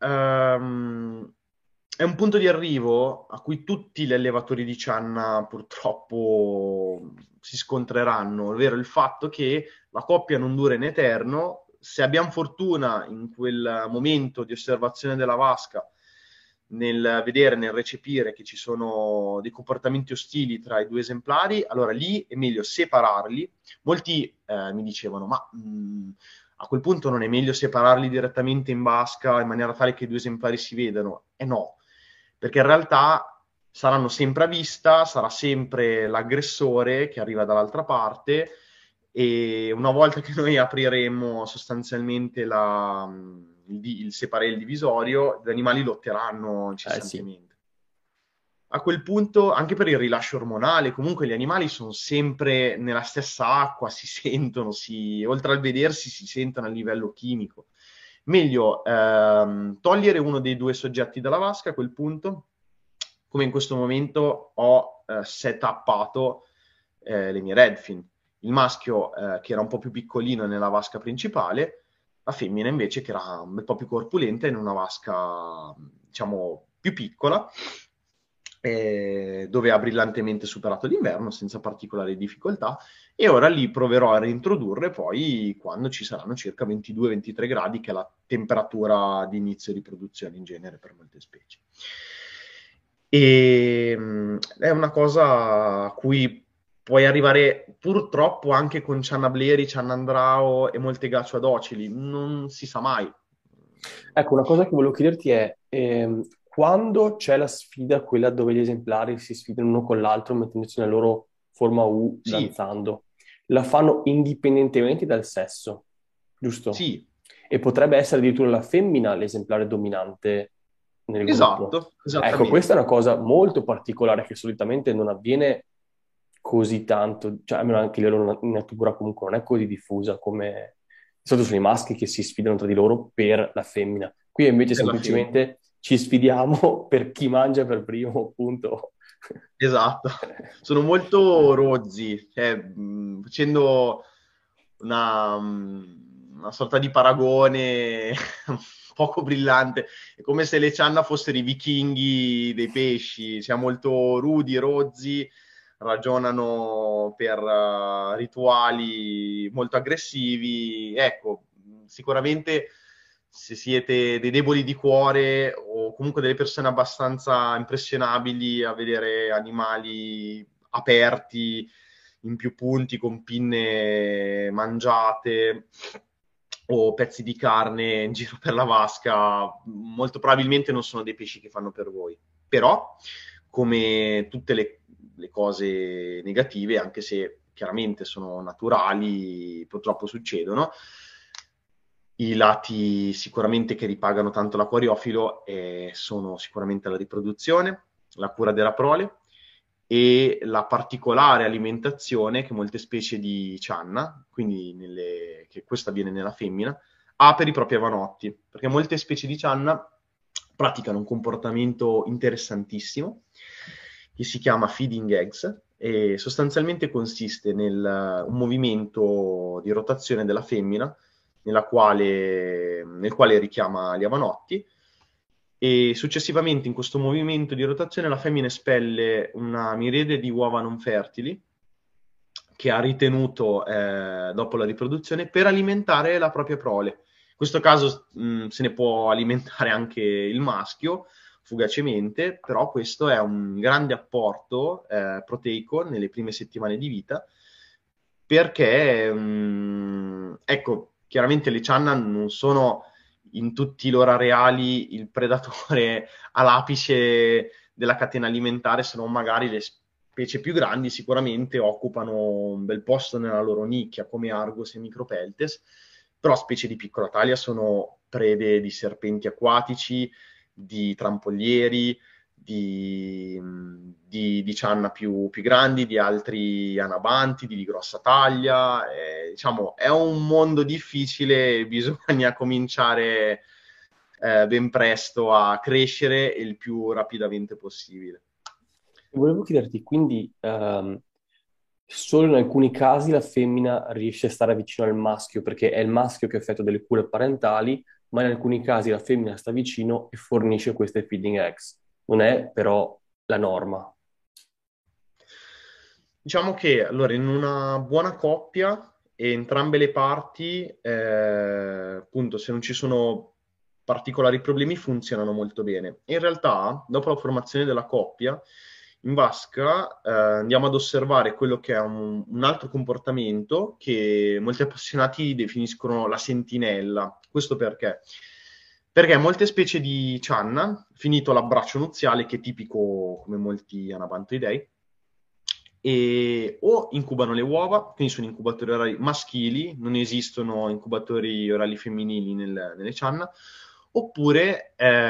um, è un punto di arrivo a cui tutti gli allevatori di cianna purtroppo si scontreranno, ovvero il fatto che la coppia non dura in eterno. Se abbiamo fortuna in quel momento di osservazione della vasca, nel vedere, nel recepire che ci sono dei comportamenti ostili tra i due esemplari, allora lì è meglio separarli. Molti eh, mi dicevano, ma mh, a quel punto non è meglio separarli direttamente in vasca in maniera tale che i due esemplari si vedano? E no, perché in realtà saranno sempre a vista, sarà sempre l'aggressore che arriva dall'altra parte e una volta che noi apriremo sostanzialmente la, il, il separare il divisorio, gli animali lotteranno Eh sì. incessantemente. A quel punto, anche per il rilascio ormonale, comunque gli animali sono sempre nella stessa acqua, si sentono, si, oltre al vedersi, si sentono a livello chimico. Meglio ehm, togliere uno dei due soggetti dalla vasca a quel punto, come in questo momento ho eh, setappato eh, le mie redfin. Il maschio eh, che era un po' più piccolino nella vasca principale, la femmina invece che era un po' più corpulenta in una vasca, diciamo, più piccola, eh, dove ha brillantemente superato l'inverno senza particolari difficoltà e ora li proverò a reintrodurre poi quando ci saranno circa ventidue ventitré gradi, che è la temperatura di inizio di produzione in genere per molte specie. E mh, è una cosa a cui puoi arrivare purtroppo anche con Cianna Bleri, Cianna Andrao e molte gaccio docili, non si sa mai. Ecco, una cosa che volevo chiederti è, ehm, quando c'è la sfida, quella dove gli esemplari si sfidano uno con l'altro mettendosi nella loro forma U, Sì, danzando, la fanno indipendentemente dal sesso, giusto? sì, E potrebbe essere addirittura la femmina l'esemplare dominante nel gruppo. esatto, Ecco, questa è esattamente. una cosa molto particolare che solitamente non avviene così tanto, cioè almeno anche a livello in natura comunque non è così diffusa come di solito sono i maschi che si sfidano tra di loro per la femmina. Qui invece Per la femmina. semplicemente ci sfidiamo per chi mangia per primo, appunto. Esatto, sono molto rozzi, cioè, mh, facendo una, mh, una sorta di paragone poco brillante, è come se le cianna fossero i vichinghi dei pesci, cioè molto rudi, rozzi, ragionano per uh, rituali molto aggressivi. Ecco, sicuramente se siete dei deboli di cuore o comunque delle persone abbastanza impressionabili a vedere animali aperti in più punti con pinne mangiate o pezzi di carne in giro per la vasca, molto probabilmente non sono dei pesci che fanno per voi. Però, come tutte le, le cose negative, anche se chiaramente sono naturali, purtroppo succedono, i lati sicuramente che ripagano tanto l'acquariofilo eh, sono sicuramente la riproduzione, la cura della prole e la particolare alimentazione che molte specie di cianna, quindi nelle, che questo avviene nella femmina, ha per i propri avanotti, perché molte specie di cianna praticano un comportamento interessantissimo che si chiama feeding eggs e sostanzialmente consiste nel un movimento di rotazione della femmina nella quale, nel quale richiama gli avanotti e successivamente in questo movimento di rotazione la femmina espelle una miriade di uova non fertili che ha ritenuto eh, dopo la riproduzione per alimentare la propria prole. In questo caso mh, se ne può alimentare anche il maschio fugacemente, però questo è un grande apporto eh, proteico nelle prime settimane di vita, perché mh, ecco, chiaramente le cianna non sono in tutti i loro areali il predatore all'apice della catena alimentare, se non magari le specie più grandi sicuramente occupano un bel posto nella loro nicchia, come Argos e Micropeltes, però specie di piccola taglia sono prede di serpenti acquatici, di trampolieri, di, di, di cianna più, più grandi, di altri anabanti, di, di grossa taglia. Eh, diciamo, è un mondo difficile, bisogna cominciare eh, ben presto a crescere il più rapidamente possibile. Volevo chiederti, quindi ehm, solo in alcuni casi la femmina riesce a stare vicino al maschio perché è il maschio che effettua delle cure parentali, ma in alcuni casi la femmina sta vicino e fornisce queste feeding eggs. Non è però la norma. Diciamo che allora in una buona coppia e entrambe le parti, eh, appunto, se non ci sono particolari problemi, funzionano molto bene. In realtà, dopo la formazione della coppia, in vasca eh, andiamo ad osservare quello che è un, un altro comportamento che molti appassionati definiscono la sentinella. Questo perché? Perché molte specie di cianna, finito l'abbraccio nuziale, che è tipico come molti anabantoidei, e o incubano le uova, quindi sono incubatori orali maschili, non esistono incubatori orali femminili nel, nelle cianna, oppure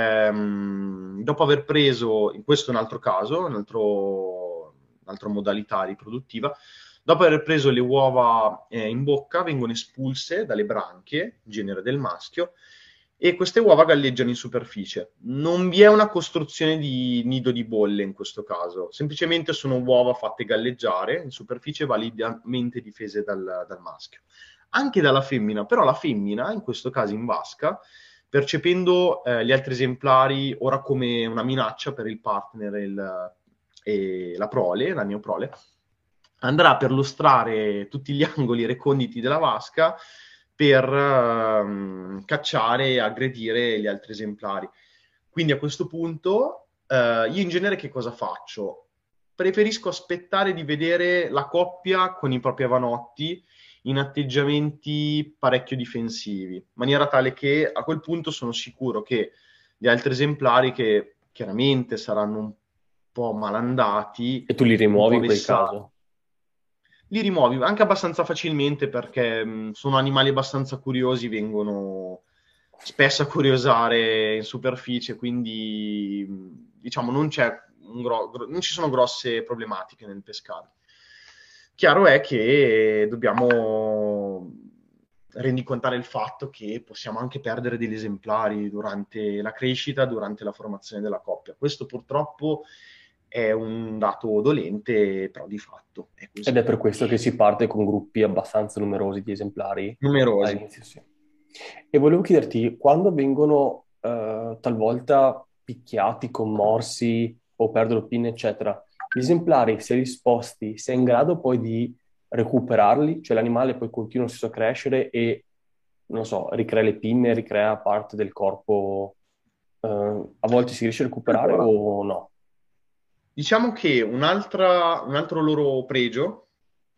ehm, dopo aver preso, in questo è un altro caso, un altro, un'altra modalità riproduttiva, dopo aver preso le uova eh, in bocca vengono espulse dalle branchie, in genere del maschio, e queste uova galleggiano in superficie. Non vi è una costruzione di nido di bolle in questo caso, semplicemente sono uova fatte galleggiare in superficie validamente difese dal, dal maschio. Anche dalla femmina, però la femmina, in questo caso in vasca, percependo eh, gli altri esemplari ora come una minaccia per il partner e, il, e la prole, la neoprole, andrà a perlustrare tutti gli angoli reconditi della vasca per uh, cacciare e aggredire gli altri esemplari. Quindi a questo punto uh, io in genere che cosa faccio? Preferisco aspettare di vedere la coppia con i propri avanotti in atteggiamenti parecchio difensivi, in maniera tale che a quel punto sono sicuro che gli altri esemplari, che chiaramente saranno un po' malandati, E tu li un rimuovi po' in quel vessati, caso. li rimuovi anche abbastanza facilmente perché mh, sono animali abbastanza curiosi, vengono spesso a curiosare in superficie, quindi mh, diciamo non c'è un gro- gro- non ci sono grosse problematiche nel pescare. Chiaro è che dobbiamo rendicontare il fatto che possiamo anche perdere degli esemplari durante la crescita, durante la formazione della coppia. Questo purtroppo è un dato dolente, però di fatto è Ed così. è per questo che si parte con gruppi abbastanza numerosi di esemplari Numerosi. all'inizio, sì. E volevo chiederti, quando vengono eh, talvolta picchiati, commorsi o perdono pinne, eccetera, gli esemplari, se risposti, sei in grado poi di recuperarli? Cioè l'animale poi continua lo stesso a crescere e, non so, ricrea le pinne, ricrea parte del corpo, eh, a volte si riesce a recuperare Allora, o no? diciamo che un'altra, un altro loro pregio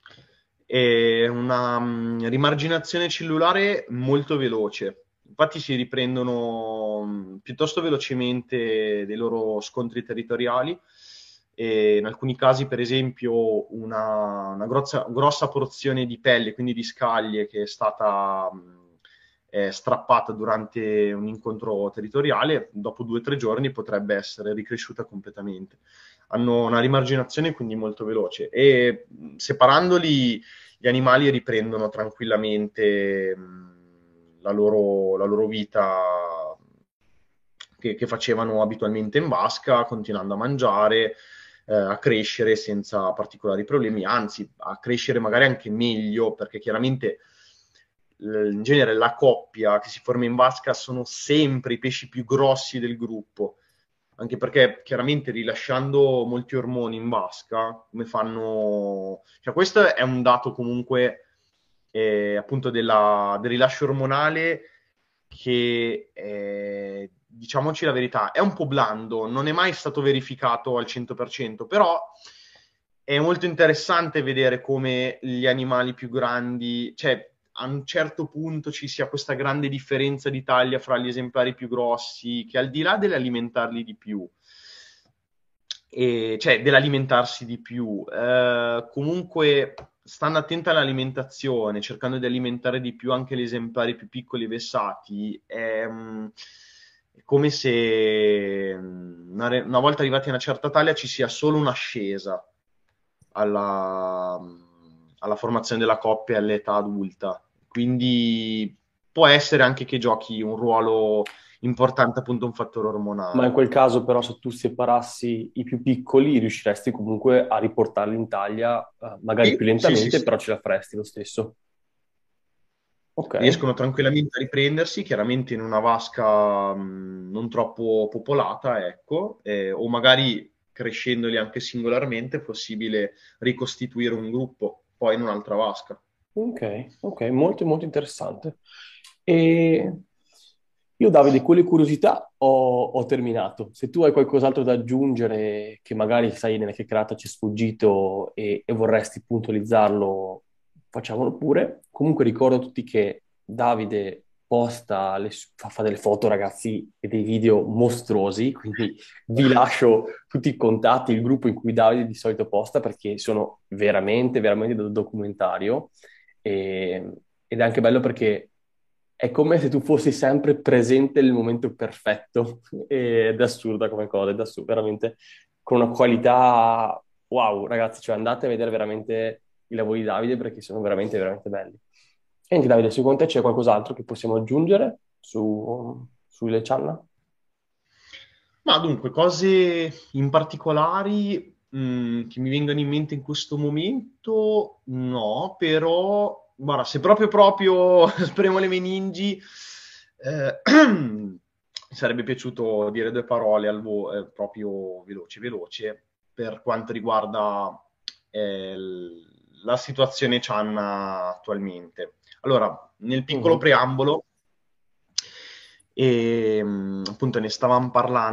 è una mh, rimarginazione cellulare molto veloce. Infatti si riprendono mh, piuttosto velocemente dei loro scontri territoriali e in alcuni casi, per esempio, una, una grossa, grossa porzione di pelle, quindi di scaglie, che è stata mh, eh, strappata durante un incontro territoriale, dopo due o tre giorni potrebbe essere ricresciuta completamente. Hanno una rimarginazione quindi molto veloce e mh, separandoli gli animali riprendono tranquillamente mh, la loro, la loro vita che, che facevano abitualmente in vasca, continuando a mangiare, eh, a crescere senza particolari problemi, anzi a crescere magari anche meglio, perché chiaramente in genere la coppia che si forma in vasca sono sempre i pesci più grossi del gruppo, anche perché chiaramente rilasciando molti ormoni in vasca, come fanno... Cioè questo è un dato comunque eh, appunto della, del rilascio ormonale che, eh, diciamoci la verità, è un po' blando, non è mai stato verificato al cento per cento, però è molto interessante vedere come gli animali più grandi, cioè a un certo punto ci sia questa grande differenza di taglia fra gli esemplari più grossi, che al di là dell'alimentarli di più, e, cioè dell'alimentarsi di più, eh, comunque stando attenti all'alimentazione, cercando di alimentare di più anche gli esemplari più piccoli e vessati, è, mm, è come se mm, una, re- una volta arrivati a una certa taglia ci sia solo un'ascesa alla, alla formazione della coppia all'età adulta. Quindi può essere anche che giochi un ruolo importante, appunto, un fattore Ma in ormonale. quel caso però se tu separassi i più piccoli riusciresti comunque a riportarli in taglia, eh, magari più Sì, sì, sì, lentamente, sì. però ce la faresti lo stesso. Ok. Riescono tranquillamente a riprendersi, chiaramente in una vasca mh, non troppo popolata, ecco, eh, o magari crescendoli anche singolarmente è possibile ricostituire un gruppo poi in un'altra vasca. Ok, ok, molto molto interessante. E io, Davide, con le curiosità ho, ho terminato. Se tu hai qualcos'altro da aggiungere che magari sai nella chiacchierata ci è sfuggito e, e vorresti puntualizzarlo, facciamolo pure. Comunque ricordo a tutti che Davide posta, le, fa, fa delle foto, ragazzi, e dei video mostruosi, quindi vi lascio tutti i contatti, il gruppo in cui Davide di solito posta, perché sono veramente, veramente da documentario. E- ed è anche bello perché è come se tu fossi sempre presente nel momento perfetto ed è assurda come cosa, ed è assurda, veramente con una qualità wow, ragazzi, cioè andate a vedere veramente i lavori di Davide perché sono veramente, veramente belli. E anche Davide, secondo te c'è qualcos'altro che possiamo aggiungere su, sulle Channa? Ma dunque, cose in particolari mh, che mi vengono in mente in questo momento, no, però, guarda, se proprio proprio spremo le meningi, eh, mi sarebbe piaciuto dire due parole al vo- eh, proprio veloce, veloce, per quanto riguarda eh, l- la situazione Cianna attualmente. Allora, nel piccolo Mhm. preambolo, e mh, appunto ne stavamo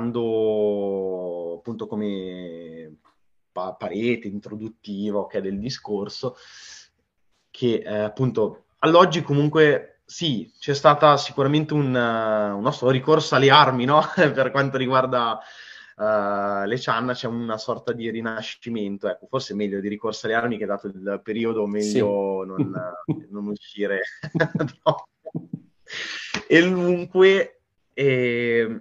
parlando appunto come pa- parete introduttiva, ok, del discorso, che eh, appunto all'oggi comunque sì, c'è stata sicuramente un, eh, un nostro ricorso alle armi, no? Per quanto riguarda eh, le Cianna c'è una sorta di rinascimento, ecco, forse meglio di ricorso alle armi che dato il periodo Sì. meglio non, non uscire troppo. E dunque eh,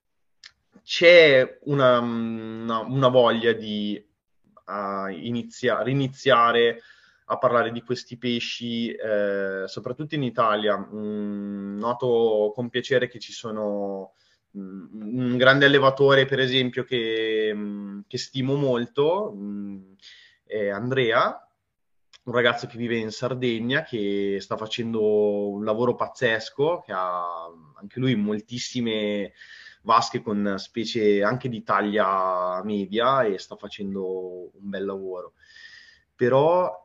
c'è una, una- una voglia di uh, inizia- riniziare a parlare di questi pesci, eh, soprattutto in Italia. Mm, noto con piacere che ci sono mm, un grande allevatore, per esempio, che, mm, che stimo molto, mm, è Andrea, un ragazzo che vive in Sardegna, che sta facendo un lavoro pazzesco, che ha anche lui moltissime vasche con specie anche di taglia media e sta facendo un bel lavoro. Però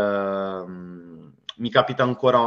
ehm, mi capita ancora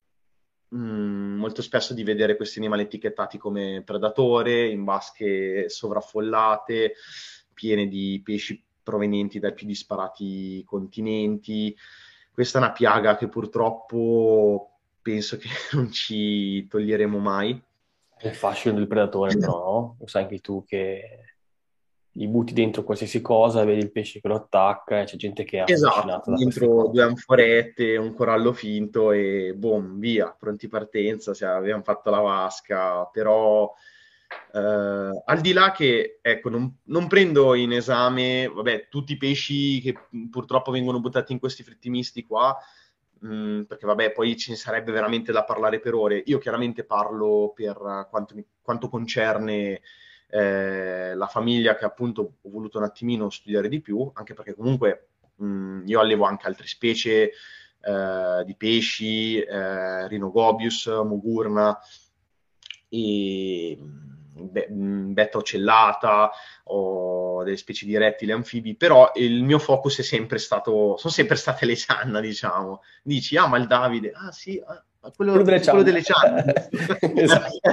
mh, molto spesso di vedere questi animali etichettati come predatore, in vasche sovraffollate, piene di pesci provenienti dai più disparati continenti. Questa è una piaga che purtroppo penso che non ci toglieremo mai. È il fascino del predatore, però, no? Lo sai anche tu che gli butti dentro qualsiasi cosa, vedi il pesce che lo attacca e c'è gente che è Esatto, affascinata da queste dentro due cose. anforette, un corallo finto e boom, via, pronti partenza, cioè, abbiamo fatto la vasca, però eh, al di là che, ecco, non, non prendo in esame, vabbè, tutti i pesci che purtroppo vengono buttati in questi fritti misti qua, mh, perché vabbè, poi ci sarebbe veramente da parlare per ore. Io chiaramente parlo per quanto, mi- quanto concerne eh, la famiglia che appunto ho voluto un attimino studiare di più, anche perché comunque mh, io allevo anche altre specie eh, di pesci, eh, Rhinogobius, Mugurna, e be- betta ocellata, o delle specie di rettili anfibi, però il mio focus è sempre stato, sono sempre state le cianna, diciamo. Dici, ah, ma il Davide, ah sì, ah, Quello quello, delle quello cianne. delle cianne. Esatto.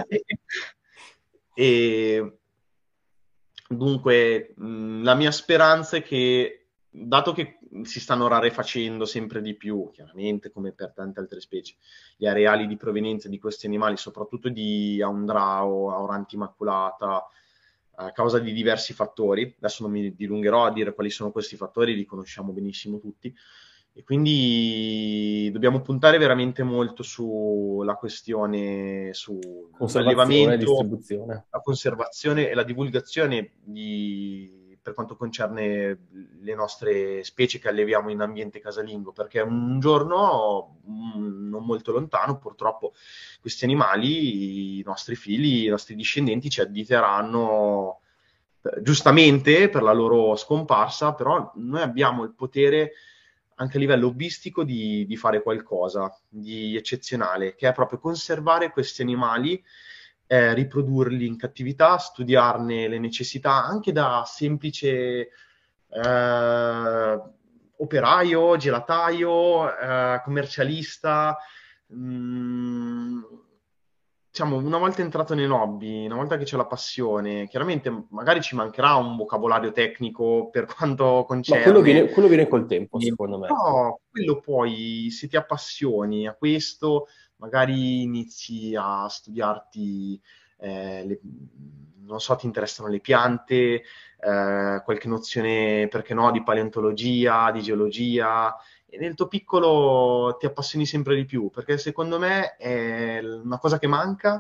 E dunque, mh, la mia speranza è che, dato che si stanno rarefacendo sempre di più, chiaramente come per tante altre specie, gli areali di provenienza di questi animali, soprattutto di Aundrao, Auranti immaculata, a causa di diversi fattori. Adesso non mi dilungherò a dire quali sono questi fattori, li conosciamo benissimo tutti. E quindi dobbiamo puntare veramente molto sulla questione, Conservazione e sull'allevamento, distribuzione. la conservazione e la divulgazione di, per quanto concerne le nostre specie che alleviamo in ambiente casalingo, perché un giorno, mm, non molto lontano, purtroppo questi animali, i nostri figli, i nostri discendenti ci additeranno, eh, giustamente per la loro scomparsa, però noi abbiamo il potere anche a livello hobbistico di, di fare qualcosa di eccezionale, che è proprio conservare questi animali, eh, riprodurli in cattività, studiarne le necessità anche da semplice eh, operaio, gelataio, eh, commercialista. Mm, diciamo, una volta entrato nell'hobby, una volta che c'è la passione, chiaramente magari ci mancherà un vocabolario tecnico per quanto Ma quello concerne, viene, quello viene col tempo, eh, secondo me. però quello poi, se ti appassioni a questo, magari inizi a studiarti, eh, le- non so, ti interessano le piante, eh, qualche nozione, perché no, di paleontologia, di geologia, e nel tuo piccolo ti appassioni sempre di più, perché secondo me è una cosa che manca,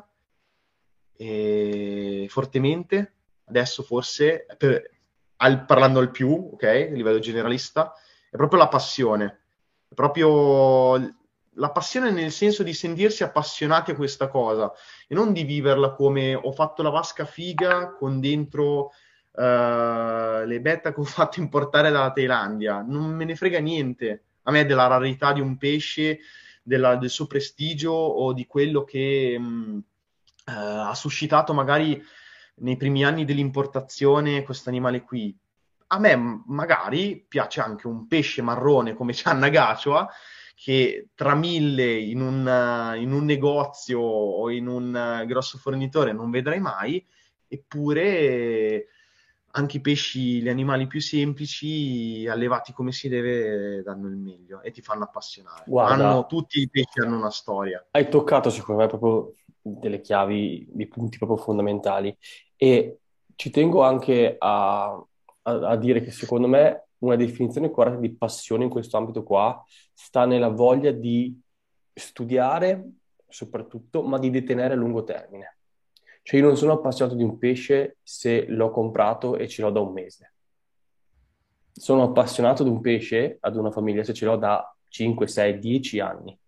e fortemente, adesso forse, per- al- parlando al più, ok, a livello generalista, è proprio la passione, è proprio la passione nel senso di sentirsi appassionati a questa cosa e non di viverla come ho fatto la vasca figa con dentro eh, le betta che ho fatto importare dalla Thailandia. Non me ne frega niente a me della rarità di un pesce, della- del suo prestigio o di quello che mh, eh, ha suscitato magari nei primi anni dell'importazione questo animale qui. A me m- magari piace anche un pesce marrone come Channa Gacioa, che tra mille in un, eh, in un negozio o in un eh, grosso fornitore non vedrai mai, eppure eh, anche i pesci, gli animali più semplici, allevati come si deve, danno il meglio e ti fanno appassionare. Ma hanno, Guarda, tutti i pesci hanno una storia. hai toccato secondo me proprio delle chiavi, dei punti proprio fondamentali e ci tengo anche a, a- a dire che secondo me una definizione corretta di passione in questo ambito qua sta nella voglia di studiare soprattutto, ma di detenere a lungo termine. Cioè io non sono appassionato di un pesce se l'ho comprato e ce l'ho da un mese. Sono appassionato di un pesce ad una famiglia se ce l'ho da cinque, sei, dieci anni.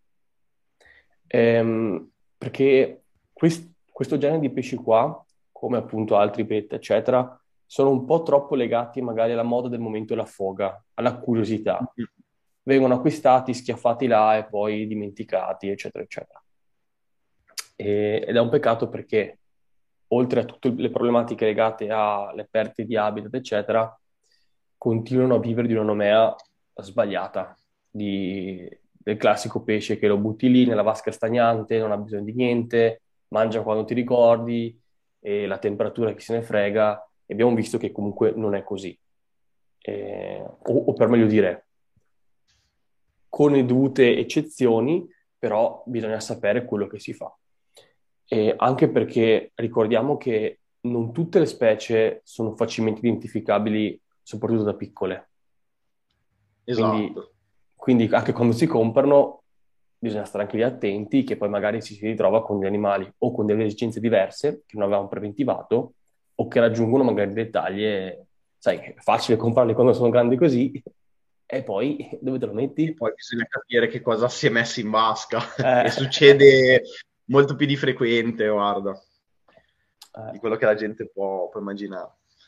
Ehm, perché quest- questo genere di pesci qua, come appunto altri pet, eccetera, sono un po' troppo legati magari alla moda del momento e alla foga, alla curiosità. Vengono acquistati, schiaffati là e poi dimenticati, eccetera, eccetera. E- ed è un peccato perché, oltre a tutte le problematiche legate alle perdite di habitat, eccetera, continuano a vivere di una nomea sbagliata, di- del classico pesce che lo butti lì nella vasca stagnante, non ha bisogno di niente, mangia quando ti ricordi, e la temperatura chi se ne frega, e abbiamo visto che comunque non è così. Eh, o, o per meglio dire, con le dovute eccezioni, però bisogna sapere quello che si fa. E anche perché ricordiamo che non tutte le specie sono facilmente identificabili, soprattutto da piccole. Quindi, Esatto. quindi anche quando si comprano bisogna stare anche lì attenti che poi magari ci si ritrova con gli animali o con delle esigenze diverse che non avevamo preventivato o che raggiungono magari delle taglie, sai, è facile comprarli quando sono grandi così e poi dove te lo E metti? poi bisogna capire che cosa si è messo in vasca e Eh, succede molto più di frequente, guarda, eh. di quello che la gente può, può immaginare.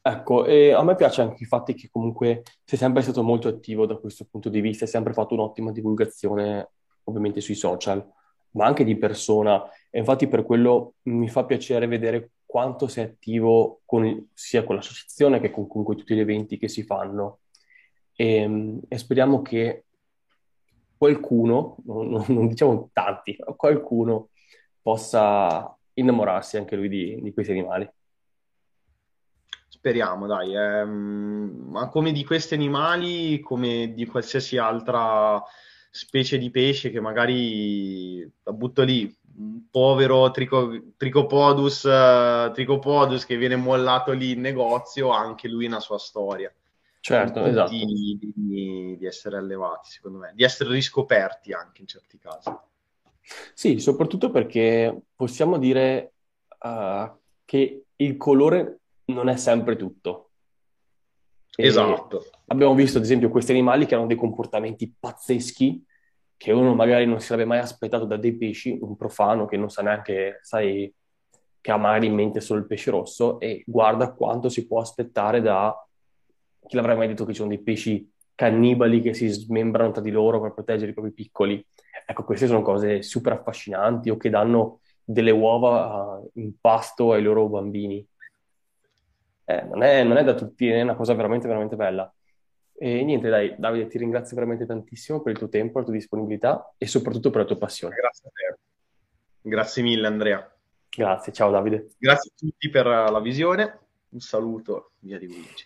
Ecco, e a me piace anche il fatto che comunque sei sempre stato molto attivo da questo punto di vista, hai sempre fatto un'ottima divulgazione, ovviamente sui social, ma anche di persona. E infatti per quello mi fa piacere vedere quanto sei attivo con il- sia con l'associazione che con comunque tutti gli eventi che si fanno. E, e speriamo che qualcuno, non, non- non diciamo tanti, ma qualcuno possa innamorarsi anche lui di, di questi animali. Speriamo, dai. ehm, ma come di questi animali, come di qualsiasi altra specie di pesce che magari la butto lì, un povero trico- Tricopodus, eh, Tricopodus che viene mollato lì in negozio, anche lui ha una sua storia. Sono Certo, tutti esatto. digni di essere allevati, secondo me, di essere riscoperti anche in certi casi. Sì, soprattutto perché possiamo dire eh, che il colore non è sempre tutto. E Esatto. abbiamo visto, ad esempio, questi animali che hanno dei comportamenti pazzeschi che uno magari non si sarebbe mai aspettato da dei pesci, un profano che non sa neanche, sai, che ha magari in mente solo il pesce rosso e guarda quanto si può aspettare da chi l'avrebbe mai detto che ci sono dei pesci cannibali che si smembrano tra di loro per proteggere i propri piccoli. Ecco, queste sono cose super affascinanti o che danno delle uova eh, in pasto ai loro bambini. Eh, non è, non è da tutti, è una cosa veramente, veramente bella. E niente, dai, Davide, ti ringrazio veramente tantissimo per il tuo tempo, la tua disponibilità e soprattutto per la tua passione. Grazie a te. Grazie mille, Andrea. Grazie, ciao Davide. Grazie a tutti per la visione. Un saluto, via di Luigi.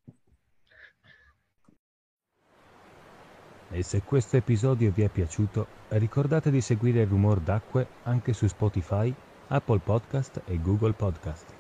E se questo episodio vi è piaciuto, ricordate di seguire Rumor d'Acque anche su Spotify, Apple Podcast e Google Podcast.